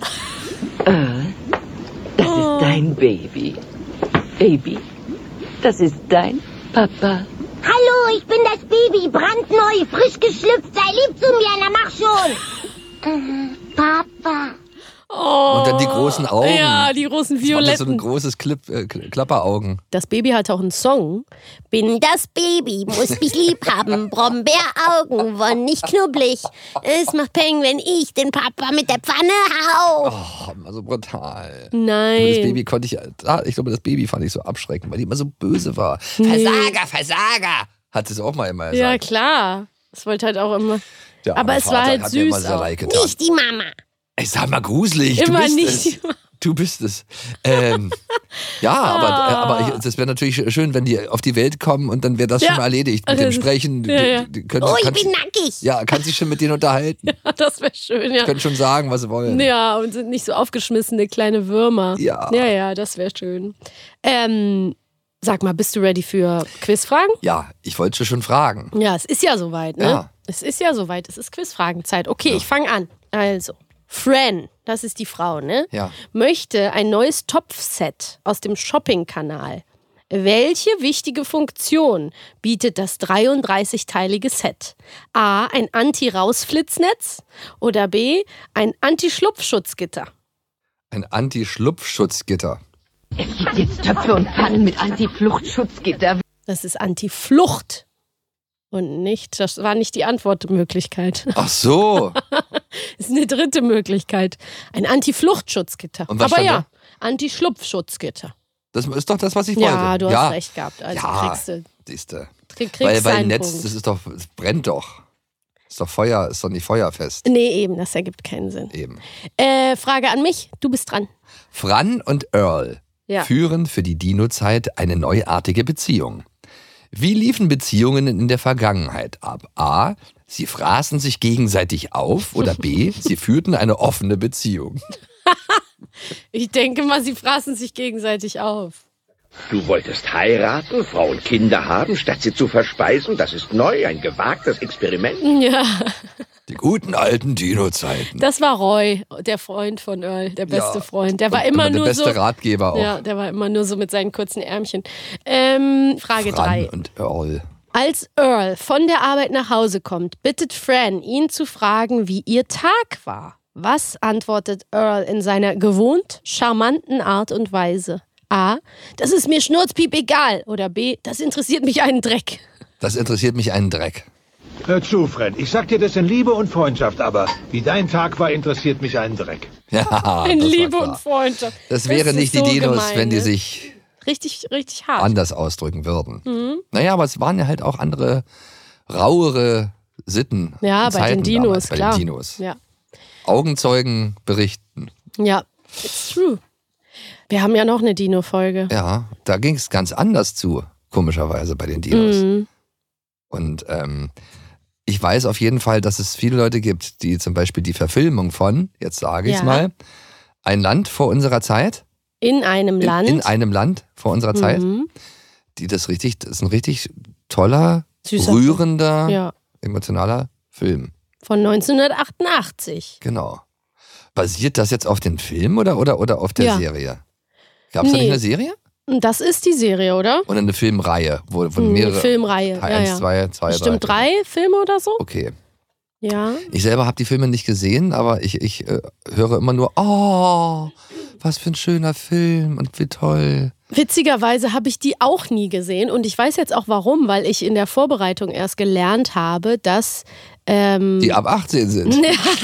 Das ist dein Baby. Baby, das ist dein Papa. Hallo, ich bin das Baby, brandneu, frisch geschlüpft. Sei lieb zu mir, na mach schon. Papa. Oh, Und dann die großen Augen. Ja, die großen Das war so violetten. ein großes Klapperaugen. Das Baby hat auch einen Song. Bin das Baby, muss mich lieb haben. Brombeeraugen, wonnig knubbelig. Es macht Peng, wenn ich den Papa mit der Pfanne hau. Oh, so brutal. Nein. Das Baby konnte ich glaube, das Baby fand ich so abschreckend, weil die immer so böse war. Nee. Versager! Hat es auch mal immer gesagt. Ja, klar. Das wollte halt auch immer. Der Aber arme es war Vater halt hat mir immer süß sehr auch. leid getan. Nicht die Mama. Ich sag mal gruselig. Immer du bist nicht. es. Du bist es. Ja, aber das wäre natürlich schön, wenn die auf die Welt kommen und dann wäre das schon mal erledigt. Mit dem Sprechen. Ja. Oh, ich bin nackig. Ja, kann sich schon mit denen unterhalten. Ja, das wäre schön, ja. Können schon sagen, was sie wollen. Ja, und sind nicht so aufgeschmissene kleine Würmer. Ja. Ja, das wäre schön. Sag mal, bist du ready für Quizfragen? Ja, ich wollte schon fragen. Ja, es ist ja soweit, ne? Ja. Es ist ja soweit, es ist Quizfragenzeit. Okay, ich fange an. Also, Fran, das ist die Frau, ne? Ja. Möchte ein neues Topfset aus dem Shopping-Kanal. Welche wichtige Funktion bietet das 33-teilige Set? A, ein Anti-Rausflitznetz oder B, ein Anti-Schlupfschutzgitter? Ein Anti-Schlupfschutzgitter. Es gibt jetzt Töpfe und Pfannen mit Anti-Fluchtschutzgitter. Das ist Anti-Flucht. Und nicht, das war nicht die Antwortmöglichkeit. Ach so. Das ist eine dritte Möglichkeit. Ein Anti-Fluchtschutzgitter. Und was Aber stand ja, Anti-Schlupfschutzgitter. Das ist doch das, was ich wollte. Ja, du hast recht gehabt. Also kriegst du. Siehste. Kriegst Weil einen Netz, Punkt. das ist doch, es brennt doch. Ist doch Feuer, ist doch nicht feuerfest. Nee, eben, das ergibt keinen Sinn. Eben. Frage an mich, du bist dran. Fran und Earl Ja. führen für die Dino-Zeit eine neuartige Beziehung. Wie liefen Beziehungen in der Vergangenheit ab? A. Sie fraßen sich gegenseitig auf oder B. Sie führten eine offene Beziehung. Ich denke mal, sie fraßen sich gegenseitig auf. Du wolltest heiraten, Frau und Kinder haben, statt sie zu verspeisen. Das ist neu, ein gewagtes Experiment. Ja, Die guten alten Dino-Zeiten. das war Roy, der Freund von Earl, der beste Ja. Freund. Der war Und immer der nur beste so. Ratgeber auch. Ja, der war immer nur so mit seinen kurzen Ärmchen. Frage Fran 3. und Earl. Als Earl von der Arbeit nach Hause kommt, bittet Fran, ihn zu fragen, wie ihr Tag war. Was antwortet Earl in seiner gewohnt charmanten Art und Weise? A. Das ist mir schnurzpiep egal. Oder B. Das interessiert mich einen Dreck. Das interessiert mich einen Dreck. Hör zu, Fred. Ich sag dir das in Liebe und Freundschaft, aber wie dein Tag war, interessiert mich einen Dreck. Ja, In das war Liebe klar. und Freundschaft. Das wäre ist nicht die so Dinos, gemein, wenn die ne? sich Richtig, richtig hart. anders ausdrücken würden. Naja, aber es waren ja halt auch andere, rauere Sitten. Ja, bei Zeiten den Dinos, damals, klar. Bei den Dinos. Ja. Augenzeugen berichten. Ja, it's true. Wir haben ja noch eine Dino-Folge. Ja, da ging es ganz anders zu, komischerweise bei den Dinos. Mhm. Und ich weiß auf jeden Fall, dass es viele Leute gibt, die zum Beispiel die Verfilmung von, jetzt sage ich es mal, Ein Land vor unserer Zeit. In einem Land. In einem Land vor unserer Zeit. Die das ist ein richtig toller, Süßer rührender, emotionaler Film. Von 1988. Genau. Basiert das jetzt auf den Film oder auf der Serie? Gab es da nicht eine Serie? Das ist die Serie, oder? Oder eine Filmreihe? Von mehrere. Eine Filmreihe. Eins, zwei, bestimmt 3 Filme oder so? Okay. Ja. Ich selber habe die Filme nicht gesehen, aber ich höre immer nur, oh, was für ein schöner Film und wie toll. Witzigerweise habe ich die auch nie gesehen und ich weiß jetzt auch warum, weil ich in der Vorbereitung erst gelernt habe, dass die ab 18 sind.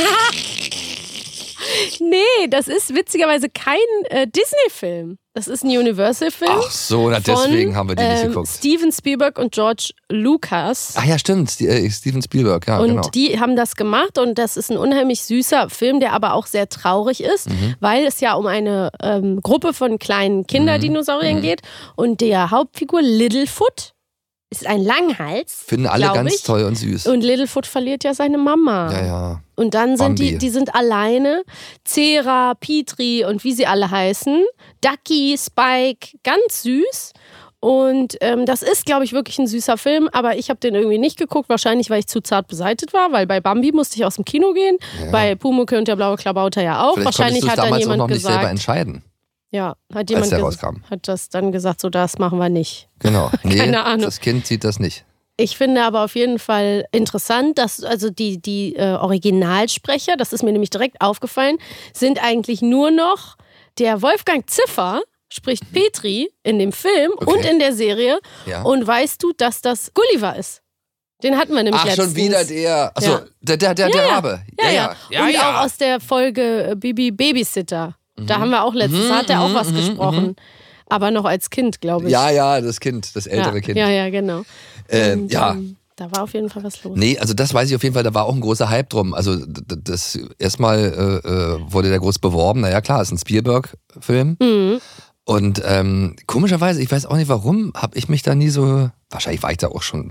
Nee, das ist witzigerweise kein Disney-Film. Das ist ein Universal-Film. Ach so, deswegen haben wir die nicht geguckt. Steven Spielberg und George Lucas. Ach ja, stimmt. Steven Spielberg, ja, und genau. Und die haben das gemacht und das ist ein unheimlich süßer Film, der aber auch sehr traurig ist, weil es ja um eine Gruppe von kleinen Kinderdinosauriern geht und der Hauptfigur Littlefoot ist ein Langhals. Finden alle ganz toll und süß. Und Littlefoot verliert ja seine Mama. Ja. Und dann sind die sind alleine. Cera, Petrie und wie sie alle heißen. Ducky, Spike, ganz süß. Und das ist, glaube ich, wirklich ein süßer Film, aber ich habe den irgendwie nicht geguckt, wahrscheinlich, weil ich zu zart beseitigt war, weil bei Bambi musste ich aus dem Kino gehen, bei Pumuckl und der blaue Klabauter ja auch. Vielleicht wahrscheinlich konntest du hat dann damals jemand auch noch nicht gesagt, selber entscheiden. Ja, hat jemand hat das dann gesagt, so das machen wir nicht. Genau. Nee, keine Ahnung. Das Kind sieht das nicht. Ich finde aber auf jeden Fall interessant, dass also die Originalsprecher, das ist mir nämlich direkt aufgefallen, sind eigentlich nur noch der Wolfgang Ziffer, spricht Petrie in dem Film und in der Serie. Ja. Und weißt du, dass das Gulliver ist? Den hatten wir nämlich letztens. Ach, schon wieder der. Achso, der Rabe. Ja. Und auch aus der Folge Bibi Babysitter. Da haben wir auch letztens, hat er auch was gesprochen. Aber noch als Kind, glaube ich. Ja, das Kind, das ältere Kind. Ja, genau. Und, da war auf jeden Fall was los. Nee, also das weiß ich auf jeden Fall, da war auch ein großer Hype drum. Also das erstmal wurde der groß beworben. Naja, klar, ist ein Spielberg-Film. Und komischerweise, ich weiß auch nicht warum, habe ich mich da nie so, wahrscheinlich war ich da auch schon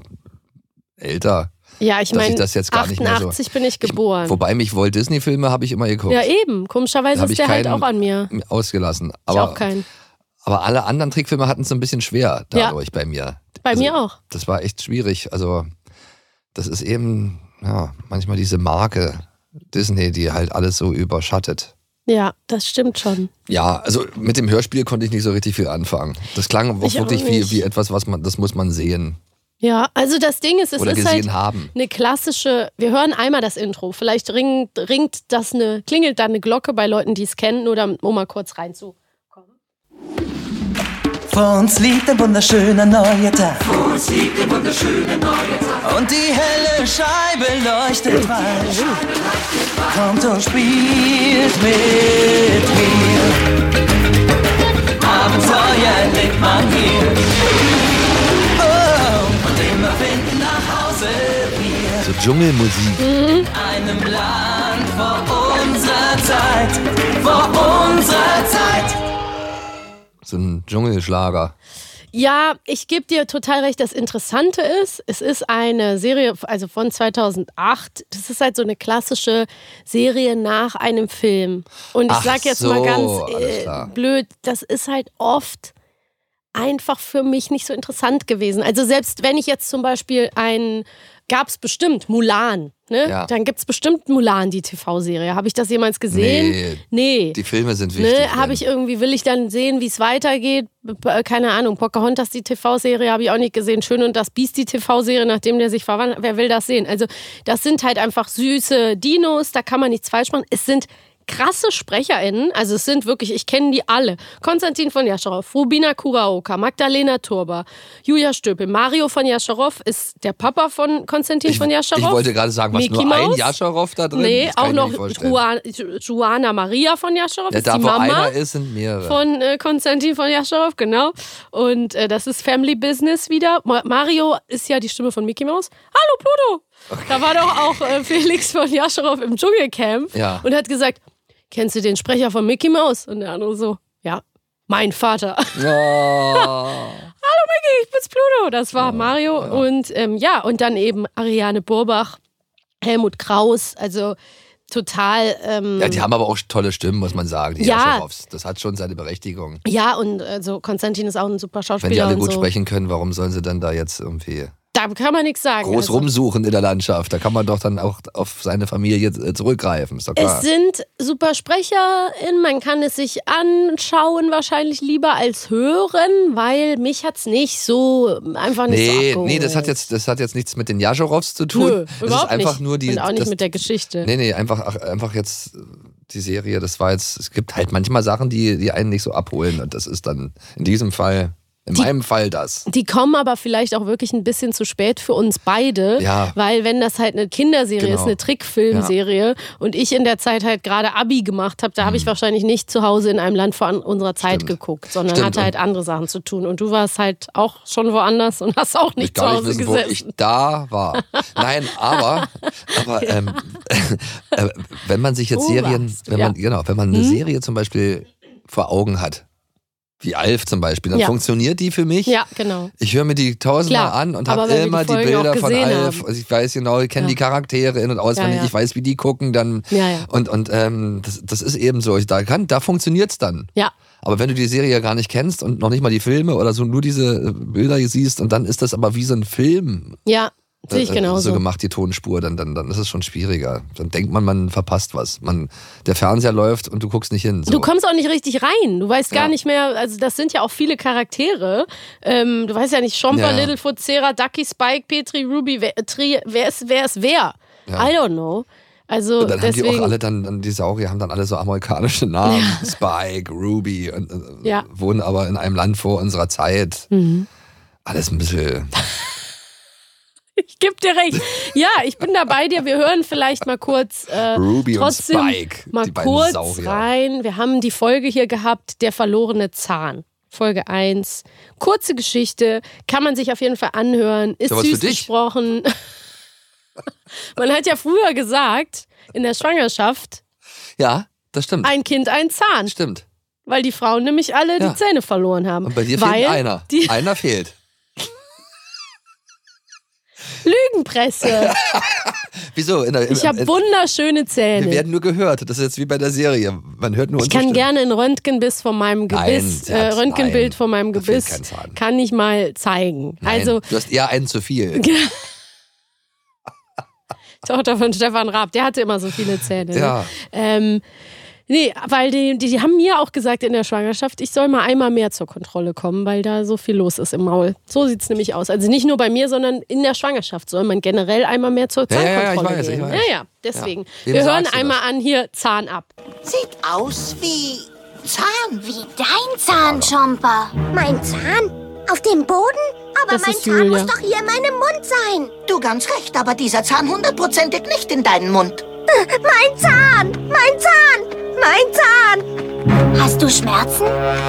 älter. Ja, ich meine, 88 bin ich geboren. Wobei mich Walt Disney-Filme habe ich immer geguckt. Ja, eben. Komischerweise ist der halt auch an mir. Ausgelassen. Ich auch keinen. Aber alle anderen Trickfilme hatten es ein bisschen schwer dadurch bei mir. Bei mir auch. Das war echt schwierig. Also das ist eben manchmal diese Marke Disney, die halt alles so überschattet. Ja, das stimmt schon. Ja, also mit dem Hörspiel konnte ich nicht so richtig viel anfangen. Das klang auch wirklich wie etwas, das muss man sehen. Ja, also das Ding ist, es oder ist halt haben. Eine klassische, wir hören einmal das Intro, vielleicht klingelt da eine Glocke bei Leuten, die es kennen, oder um mal kurz reinzukommen. Vor uns liegt ein wunderschöner neuer Tag. Und die helle Scheibe leuchtet weit. Kommt und spielt mit mir. Abenteuer entdeckt man hier. Wir finden nach Hause wir. So Dschungelmusik. In einem Land vor unserer Zeit. So ein Dschungelschlager. Ja, ich gebe dir total recht. Das Interessante ist, es ist eine Serie, also von 2008. Das ist halt so eine klassische Serie nach einem Film. Und ich sag jetzt mal ganz blöd, das ist halt oft einfach für mich nicht so interessant gewesen. Also selbst wenn ich jetzt zum Beispiel gab es bestimmt Mulan, ne? Ja. Dann gibt es bestimmt Mulan, die TV-Serie. Habe ich das jemals gesehen? Nee. Die Filme sind wichtig. Ne? Will ich dann sehen, wie es weitergeht? Keine Ahnung. Pocahontas, die TV-Serie, habe ich auch nicht gesehen. Schön und das Biest, die TV-Serie, nachdem der sich verwandelt. Wer will das sehen? Also das sind halt einfach süße Dinos, da kann man nichts falsch machen. Es sind krasse SprecherInnen, also es sind wirklich, ich kenne die alle. Konstantin von Jascharow, Rubina Kuraoka, Magdalena Turba, Julia Stöpel, Mario von Jascharow ist der Papa von Konstantin von Jascharow. Ich wollte gerade sagen, was Mickey nur Maus? ein Jascharow da drin? Nee, auch noch Joana Maria von Jascharow, ja, ist die Mama einer ist, sind mehrere. Von Konstantin von Jascharow, genau. Und das ist Family Business wieder. Mario ist ja die Stimme von Mickey Maus. Hallo Pluto! Okay. Da war doch auch Felix von Jascharow im Dschungelcamp und hat gesagt, kennst du den Sprecher von Mickey Mouse? Und der andere so, ja, mein Vater. Oh. Hallo Mickey, ich bin's Pluto. Das war Mario. Und und dann eben Ariane Burbach, Helmut Kraus, also total... die haben aber auch tolle Stimmen, muss man sagen, die Jascharows. Das hat schon seine Berechtigung. Ja, und also Konstantin ist auch ein super Schauspieler. Wenn die alle gut so sprechen können, warum sollen sie dann da jetzt irgendwie... Da kann man nichts sagen. Groß rumsuchen in der Landschaft. Da kann man doch dann auch auf seine Familie zurückgreifen. Ist doch klar. Es sind super SprecherInnen. Man kann es sich anschauen, wahrscheinlich lieber als hören, weil mich hat es nicht so einfach nicht so abgeholt. Nee, das hat jetzt nichts mit den Jascharows zu tun. Nö, das überhaupt ist einfach nicht. nur die. Und auch nicht mit der Geschichte. Nee, einfach jetzt die Serie. Das war jetzt. Es gibt halt manchmal Sachen, die einen nicht so abholen. Und das ist dann in diesem Fall. In meinem Fall das. Die kommen aber vielleicht auch wirklich ein bisschen zu spät für uns beide, weil wenn das halt eine Kinderserie ist, eine Trickfilmserie und ich in der Zeit halt gerade Abi gemacht habe, da habe ich wahrscheinlich nicht zu Hause in einem Land vor unserer Zeit geguckt, sondern hatte halt andere Sachen zu tun. Und du warst halt auch schon woanders und hast auch nicht zu Hause gesessen. Wo ich da war. Nein, aber wenn man sich jetzt wenn man eine Serie zum Beispiel vor Augen hat, wie Alf zum Beispiel, dann funktioniert die für mich. Ja, genau. Ich höre mir die tausendmal an und habe immer die Bilder von Alf. Also ich weiß genau, ich kenne die Charaktere in- und auswendig, ich weiß, wie die gucken dann. Und das ist eben so. Da funktioniert es dann. Ja. Aber wenn du die Serie gar nicht kennst und noch nicht mal die Filme oder so nur diese Bilder siehst und dann ist das aber wie so ein Film. Ja. Sehe ich genauso. So gemacht, die Tonspur, dann ist es schon schwieriger. Dann denkt man verpasst was. Der Fernseher läuft und du guckst nicht hin. So. Du kommst auch nicht richtig rein. Du weißt gar nicht mehr, also das sind ja auch viele Charaktere. Du weißt ja nicht, Chomper, Littlefoot, Cera, Ducky, Spike, Petri, Ruby, wer ist wer? I don't know. Also und dann deswegen, haben die auch alle die Saurier haben dann alle so amerikanische Namen. Spike, Ruby und wohnen aber in einem Land vor unserer Zeit. Alles ein bisschen... Ich geb dir recht. Ja, ich bin da bei dir. Wir hören vielleicht mal kurz Ruby trotzdem und Spike, mal kurz rein. Wir haben die Folge hier gehabt, der verlorene Zahn. Folge 1. Kurze Geschichte, kann man sich auf jeden Fall anhören. Ist süß gesprochen. Man hat ja früher gesagt, in der Schwangerschaft, ja, das stimmt. Ein Kind, ein Zahn. Stimmt. Weil die Frauen nämlich alle die Zähne verloren haben. Und bei dir fehlt einer. Einer fehlt. Lügenpresse. Wieso? Ich habe wunderschöne Zähne. Wir werden nur gehört. Das ist jetzt wie bei der Serie. Man hört nur Ich kann gerne ein Röntgenbild von meinem Gebiss, Röntgenbild von meinem Gebiss, kann ich mal zeigen. Nein, also, du hast eher einen zu viel. Tochter von Stefan Raab, der hatte immer so viele Zähne. Ja. Nee, weil die haben mir auch gesagt in der Schwangerschaft, ich soll mal einmal mehr zur Kontrolle kommen, weil da so viel los ist im Maul. So sieht's nämlich aus. Also nicht nur bei mir, sondern in der Schwangerschaft soll man generell einmal mehr zur Zahnkontrolle gehen. Ich weiß. Ja, deswegen. Ja. Wir hören einmal an hier Zahn ab. Sieht aus wie Zahn. Wie dein Zahn, Chomper. Mein Zahn? Auf dem Boden? Aber Das mein ist Zahn Julia. muss doch hier in meinem Mund sein. Du ganz recht, aber dieser Zahn 100%ig nicht in deinen Mund. Mein Zahn! Mein Zahn! Mein Zahn! Hast du Schmerzen?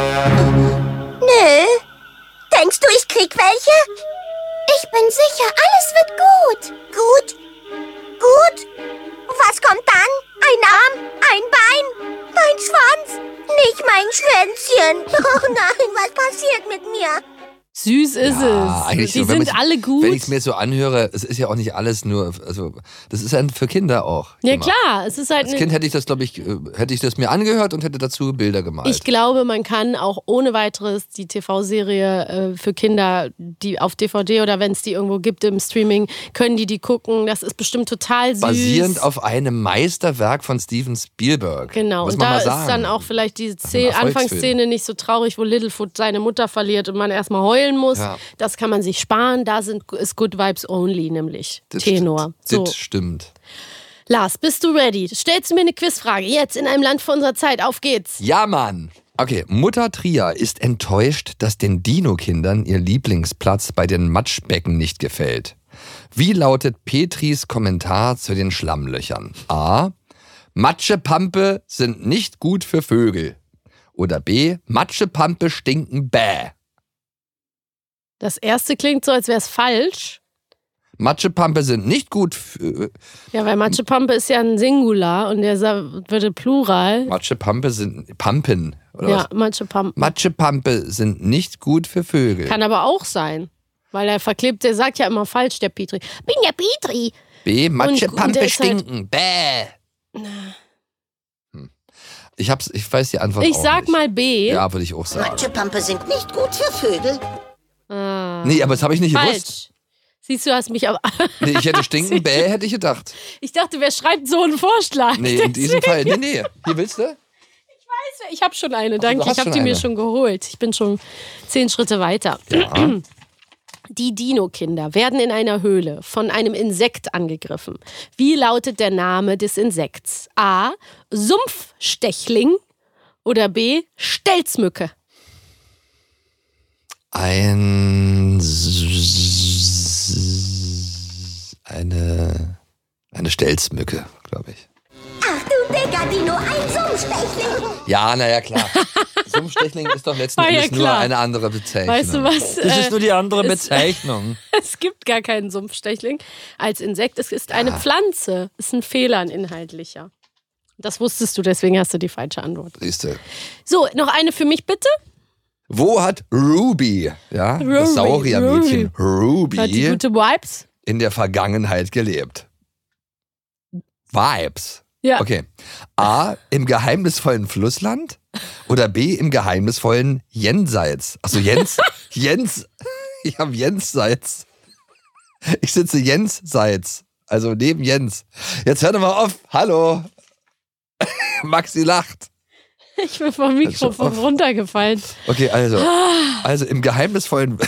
Nö. Denkst du, ich krieg welche? Ich bin sicher, alles wird gut. Gut? Gut? Was kommt dann? Ein Arm? Ein Bein? Mein Schwanz? Nicht mein Schwänzchen. Oh nein, was passiert mit mir? Süß ist es. Die sind alle gut. Wenn ich es mir so anhöre, es ist ja auch nicht alles nur, also das ist ja für Kinder auch. Ja immer. klar, es ist halt Als Kind hätte ich das, glaube ich, hätte ich das mir angehört und hätte dazu Bilder gemalt. Ich glaube, man kann auch ohne weiteres die TV-Serie für Kinder, die auf DVD oder wenn es die irgendwo gibt im Streaming, können die gucken. Das ist bestimmt total süß. Basierend auf einem Meisterwerk von Steven Spielberg. Genau, muss und man da mal ist sagen. dann auch vielleicht die Anfangsszene nicht so traurig, wo Littlefoot seine Mutter verliert und man erstmal heulen muss. Ja. Das kann man sich sparen. Da ist Good Vibes Only, nämlich Tenor. Das stimmt. Lars, bist du ready? Stellst du mir eine Quizfrage? Jetzt in einem Land vor unserer Zeit. Auf geht's. Ja, Mann. Okay, Mutter Tria ist enttäuscht, dass den Dino-Kindern ihr Lieblingsplatz bei den Matschbecken nicht gefällt. Wie lautet Petris Kommentar zu den Schlammlöchern? A. Matschepampe sind nicht gut für Vögel. Oder B. Matschepampe stinken bäh. Das erste klingt so, als wäre es falsch. Matschepampe sind nicht gut für... Ja, weil Matschepampe ist ja ein Singular und der würde Plural. Matschepampe sind Pampen, oder ja, was? Matschepampe. Matschepampe sind nicht gut für Vögel. Kann aber auch sein. Weil er verklebt, der sagt ja immer falsch, der Petri. Bin der Petri. B, Matschepampe und stinken. Bäh. Ich weiß die Antwort auch nicht. Ich sag mal B. Ja, würde ich auch sagen. Matschepampe sind nicht gut für Vögel. Nee, aber das habe ich nicht falsch. gewusst. Siehst du, hast mich aber... Nee, ich hätte stinken, bäh, hätte ich gedacht. Ich dachte, wer schreibt so einen Vorschlag? Nee, in diesem Fall, nee. Hier willst du? Ich habe schon eine, danke. Ich habe die mir schon geholt. Ich bin schon 10 Schritte weiter. Ja. Die Dino-Kinder werden in einer Höhle von einem Insekt angegriffen. Wie lautet der Name des Insekts? A. Sumpfstechling oder B. Stelzmücke? Eine Stelzmücke, glaube ich. Ach du dicker Dino, ein Sumpfstechling. Ja, naja, klar. Sumpfstechling ist doch letzten Endes nur eine andere Bezeichnung. Weißt du was? Das ist nur die andere Bezeichnung. Es gibt gar keinen Sumpfstechling als Insekt. Es ist eine Pflanze. Es ist ein Fehler, ein inhaltlicher. Das wusstest du, deswegen hast du die falsche Antwort. Siehst du. So, noch eine für mich bitte. Wo hat Ruby, das Sauriermädchen Ruby, hat die gute Vibes? In der Vergangenheit gelebt? Vibes. Ja. Okay. A, im geheimnisvollen Flussland oder B, im geheimnisvollen Jenseits? Achso, Jens. Ich habe Jenseits. Ich sitze Jenseits. Also neben Jens. Jetzt hör doch mal auf. Hallo. Maxi lacht. Ich bin vom Mikrofon runtergefallen. Okay, also im geheimnisvollen...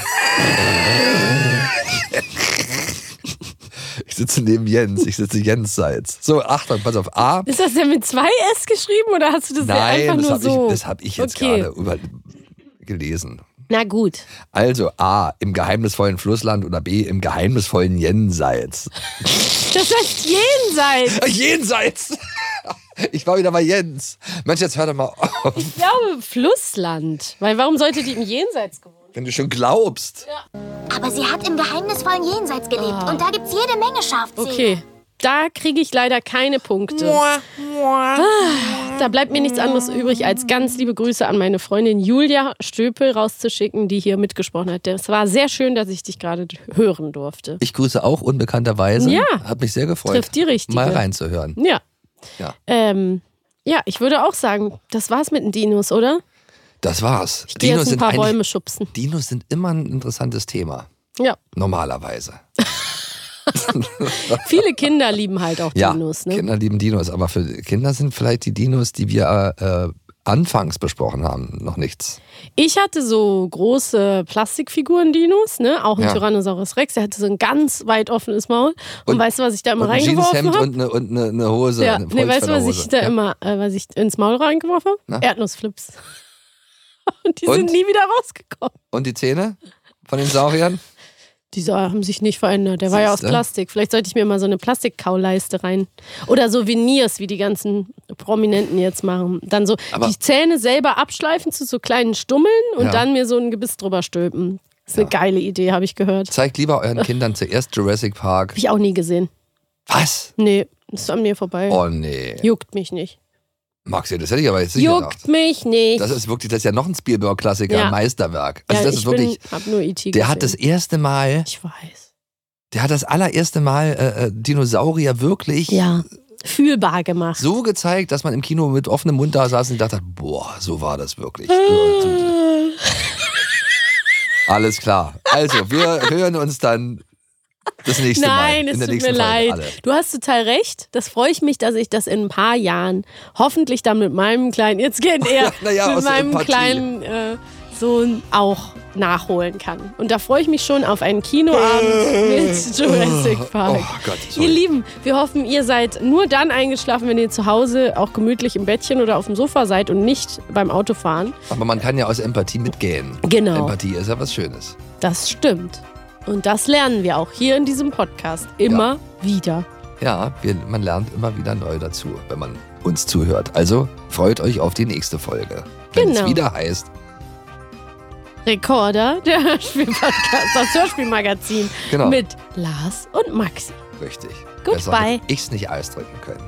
Ich sitze neben Jens. Ich sitze Jensseits. So, Achtung, pass auf. A. Ist das denn mit 2 S geschrieben oder hast du das einfach nur so? Nein, das habe ich jetzt gerade gelesen. Na gut. Also A, im geheimnisvollen Flussland oder B, im geheimnisvollen Jenseits. Das heißt Jenseits. Jenseits. Ich war wieder bei Jens. Mensch, jetzt hör doch mal auf. Ich glaube Flussland. Weil warum sollte die im Jenseits gewohnt? Wenn du schon glaubst. Ja. Aber sie hat im geheimnisvollen Jenseits gelebt und da gibt's jede Menge Schafzähne. Okay, da kriege ich leider keine Punkte. Da bleibt mir nichts anderes übrig, als ganz liebe Grüße an meine Freundin Julia Stöpel rauszuschicken, die hier mitgesprochen hat. Es war sehr schön, dass ich dich gerade hören durfte. Ich grüße auch unbekannterweise. Ja. Hat mich sehr gefreut. Trifft die Richtige. Mal reinzuhören. Ja. Ja. Ich würde auch sagen, das war's mit den Dinos, oder? Das war's. Ich gehe jetzt ein paar Bäume schubsen. Dinos sind immer ein interessantes Thema. Ja. Normalerweise. Viele Kinder lieben halt auch Dinos. Ja, ne? Kinder lieben Dinos. Aber für Kinder sind vielleicht die Dinos, die wir anfangs besprochen haben, noch nichts. Ich hatte so große Plastikfiguren-Dinos, ne? Auch ein Tyrannosaurus Rex. Der hatte so ein ganz weit offenes Maul. Und weißt du, was ich da immer reingeworfen habe? Ein Jeanshemd und eine Hose. Ja, weißt du, was ich da immer ins Maul reingeworfen habe? Erdnussflips. Und die sind nie wieder rausgekommen. Und die Zähne von den Sauriern? Die haben sich nicht verändert. Der war ja aus Plastik. Vielleicht sollte ich mir mal so eine Plastikkauleiste rein. Oder so Veneers, wie die ganzen Prominenten jetzt machen. Dann so die Zähne selber abschleifen zu so kleinen Stummeln und dann mir so ein Gebiss drüber stülpen. Das ist eine geile Idee, habe ich gehört. Zeigt lieber euren Kindern zuerst Jurassic Park. Habe ich auch nie gesehen. Was? Nee, das ist an mir vorbei. Oh nee. Juckt mich nicht. Max, das hätte ich aber jetzt nicht gedacht. Juckt mich nicht. Das ist ja noch ein Spielberg-Klassiker, ein Meisterwerk. Also das ist wirklich. Hab nur E.T. Der hat das erste Mal. Ich weiß. Der hat das allererste Mal Dinosaurier wirklich. Ja. Fühlbar gemacht. So gezeigt, dass man im Kino mit offenem Mund da saß und dachte, boah, so war das wirklich. Alles klar. Also, wir hören uns dann das nächste Mal. Nein, es tut mir leid. Du hast total recht. Das freue ich mich, dass ich das in ein paar Jahren hoffentlich dann mit meinem kleinen, jetzt geht er, mit meinem kleinen Sohn auch nachholen kann. Und da freue ich mich schon auf einen Kinoabend mit Jurassic Park. Oh Gott, sorry. Ihr Lieben, wir hoffen, ihr seid nur dann eingeschlafen, wenn ihr zu Hause auch gemütlich im Bettchen oder auf dem Sofa seid und nicht beim Autofahren. Aber man kann ja aus Empathie mitgehen. Genau. Empathie ist ja was Schönes. Das stimmt. Und das lernen wir auch hier in diesem Podcast immer wieder. Ja, man lernt immer wieder neu dazu, wenn man uns zuhört. Also freut euch auf die nächste Folge. Wenn es wieder heißt Rekorder, der Hörspiel-Podcast, das Hörspielmagazin. Genau. Mit Lars und Maxi. Richtig. Goodbye. Hätte ich's nicht ausdrücken können.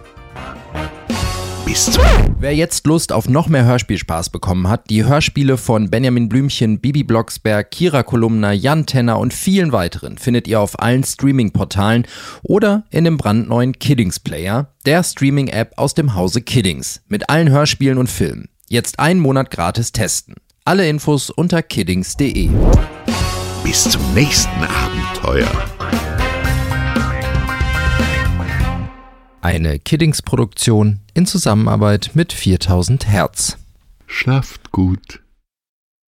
Wer jetzt Lust auf noch mehr Hörspielspaß bekommen hat, die Hörspiele von Benjamin Blümchen, Bibi Blocksberg, Kira Kolumna, Jan Tenner und vielen weiteren findet ihr auf allen Streaming-Portalen oder in dem brandneuen Kiddings Player, der Streaming-App aus dem Hause Kiddings, mit allen Hörspielen und Filmen. Jetzt einen Monat gratis testen. Alle Infos unter kiddings.de. Bis zum nächsten Abenteuer. Eine Kiddings-Produktion in Zusammenarbeit mit 4000 Hertz. Schlaft gut.